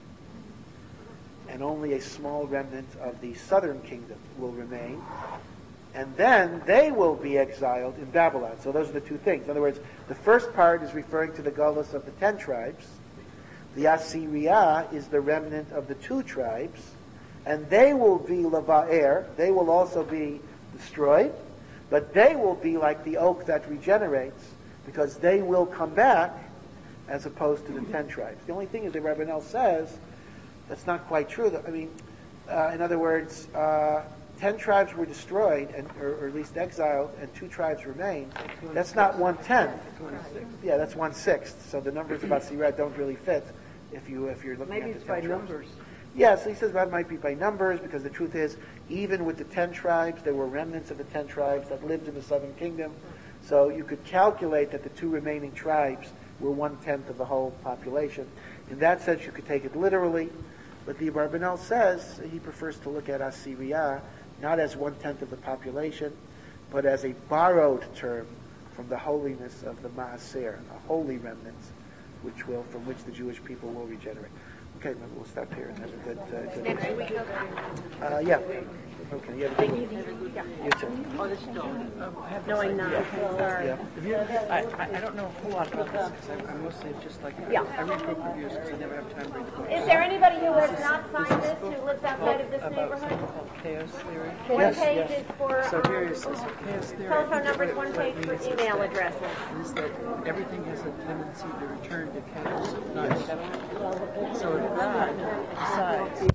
[SPEAKER 1] and only a small remnant of the southern kingdom will remain, and then they will be exiled in Babylon. So those are the two things. In other words, the first part is referring to the Galus of the 10 tribes. The Assyria is the remnant of the 2 tribes, and they will be Leva'er, they will also be destroyed, but they will be like the oak that regenerates, because they will come back as opposed to the 10 tribes. The only thing is that Rabbanel says that's not quite true. In other words, 10 tribes were destroyed, or at least exiled, and 2 tribes remain. That's not 1/10. Yeah, that's 1/6. So the numbers about Sirah don't really fit if you're looking
[SPEAKER 3] Maybe
[SPEAKER 1] at
[SPEAKER 3] it's
[SPEAKER 1] the 10
[SPEAKER 3] by
[SPEAKER 1] tribes.
[SPEAKER 3] numbers.
[SPEAKER 1] Yeah, so he says that might be by numbers, because the truth is, even with the 10 tribes, there were remnants of the 10 tribes that lived in the southern kingdom. So you could calculate that the 2 remaining tribes were 1/10 of the whole population. In that sense, you could take it literally, but the Barbanel says he prefers to look at Assyria not as 1/10 of the population, but as a borrowed term from the holiness of the Maaser, a holy remnant, from which the Jewish people will regenerate. Okay, we'll stop here and have a good
[SPEAKER 4] Next week, okay?
[SPEAKER 1] yeah. Okay, yeah.
[SPEAKER 6] Thank you.
[SPEAKER 1] You too.
[SPEAKER 3] Oh, this don't.
[SPEAKER 6] Knowing now, sorry.
[SPEAKER 1] Yeah.
[SPEAKER 3] I don't know a whole lot about this because I mostly just like
[SPEAKER 6] Yeah.
[SPEAKER 3] I read book reviews because I never have time to read the book.
[SPEAKER 4] Is there anybody who has not signed this, who lives outside of this
[SPEAKER 3] About
[SPEAKER 4] neighborhood?
[SPEAKER 3] something called chaos theory.
[SPEAKER 4] One page is for
[SPEAKER 3] So here it says chaos theory.
[SPEAKER 4] telephone numbers, one page for email addresses.
[SPEAKER 3] Is that everything has a tendency to return to chaos, if not heaven. So if God decides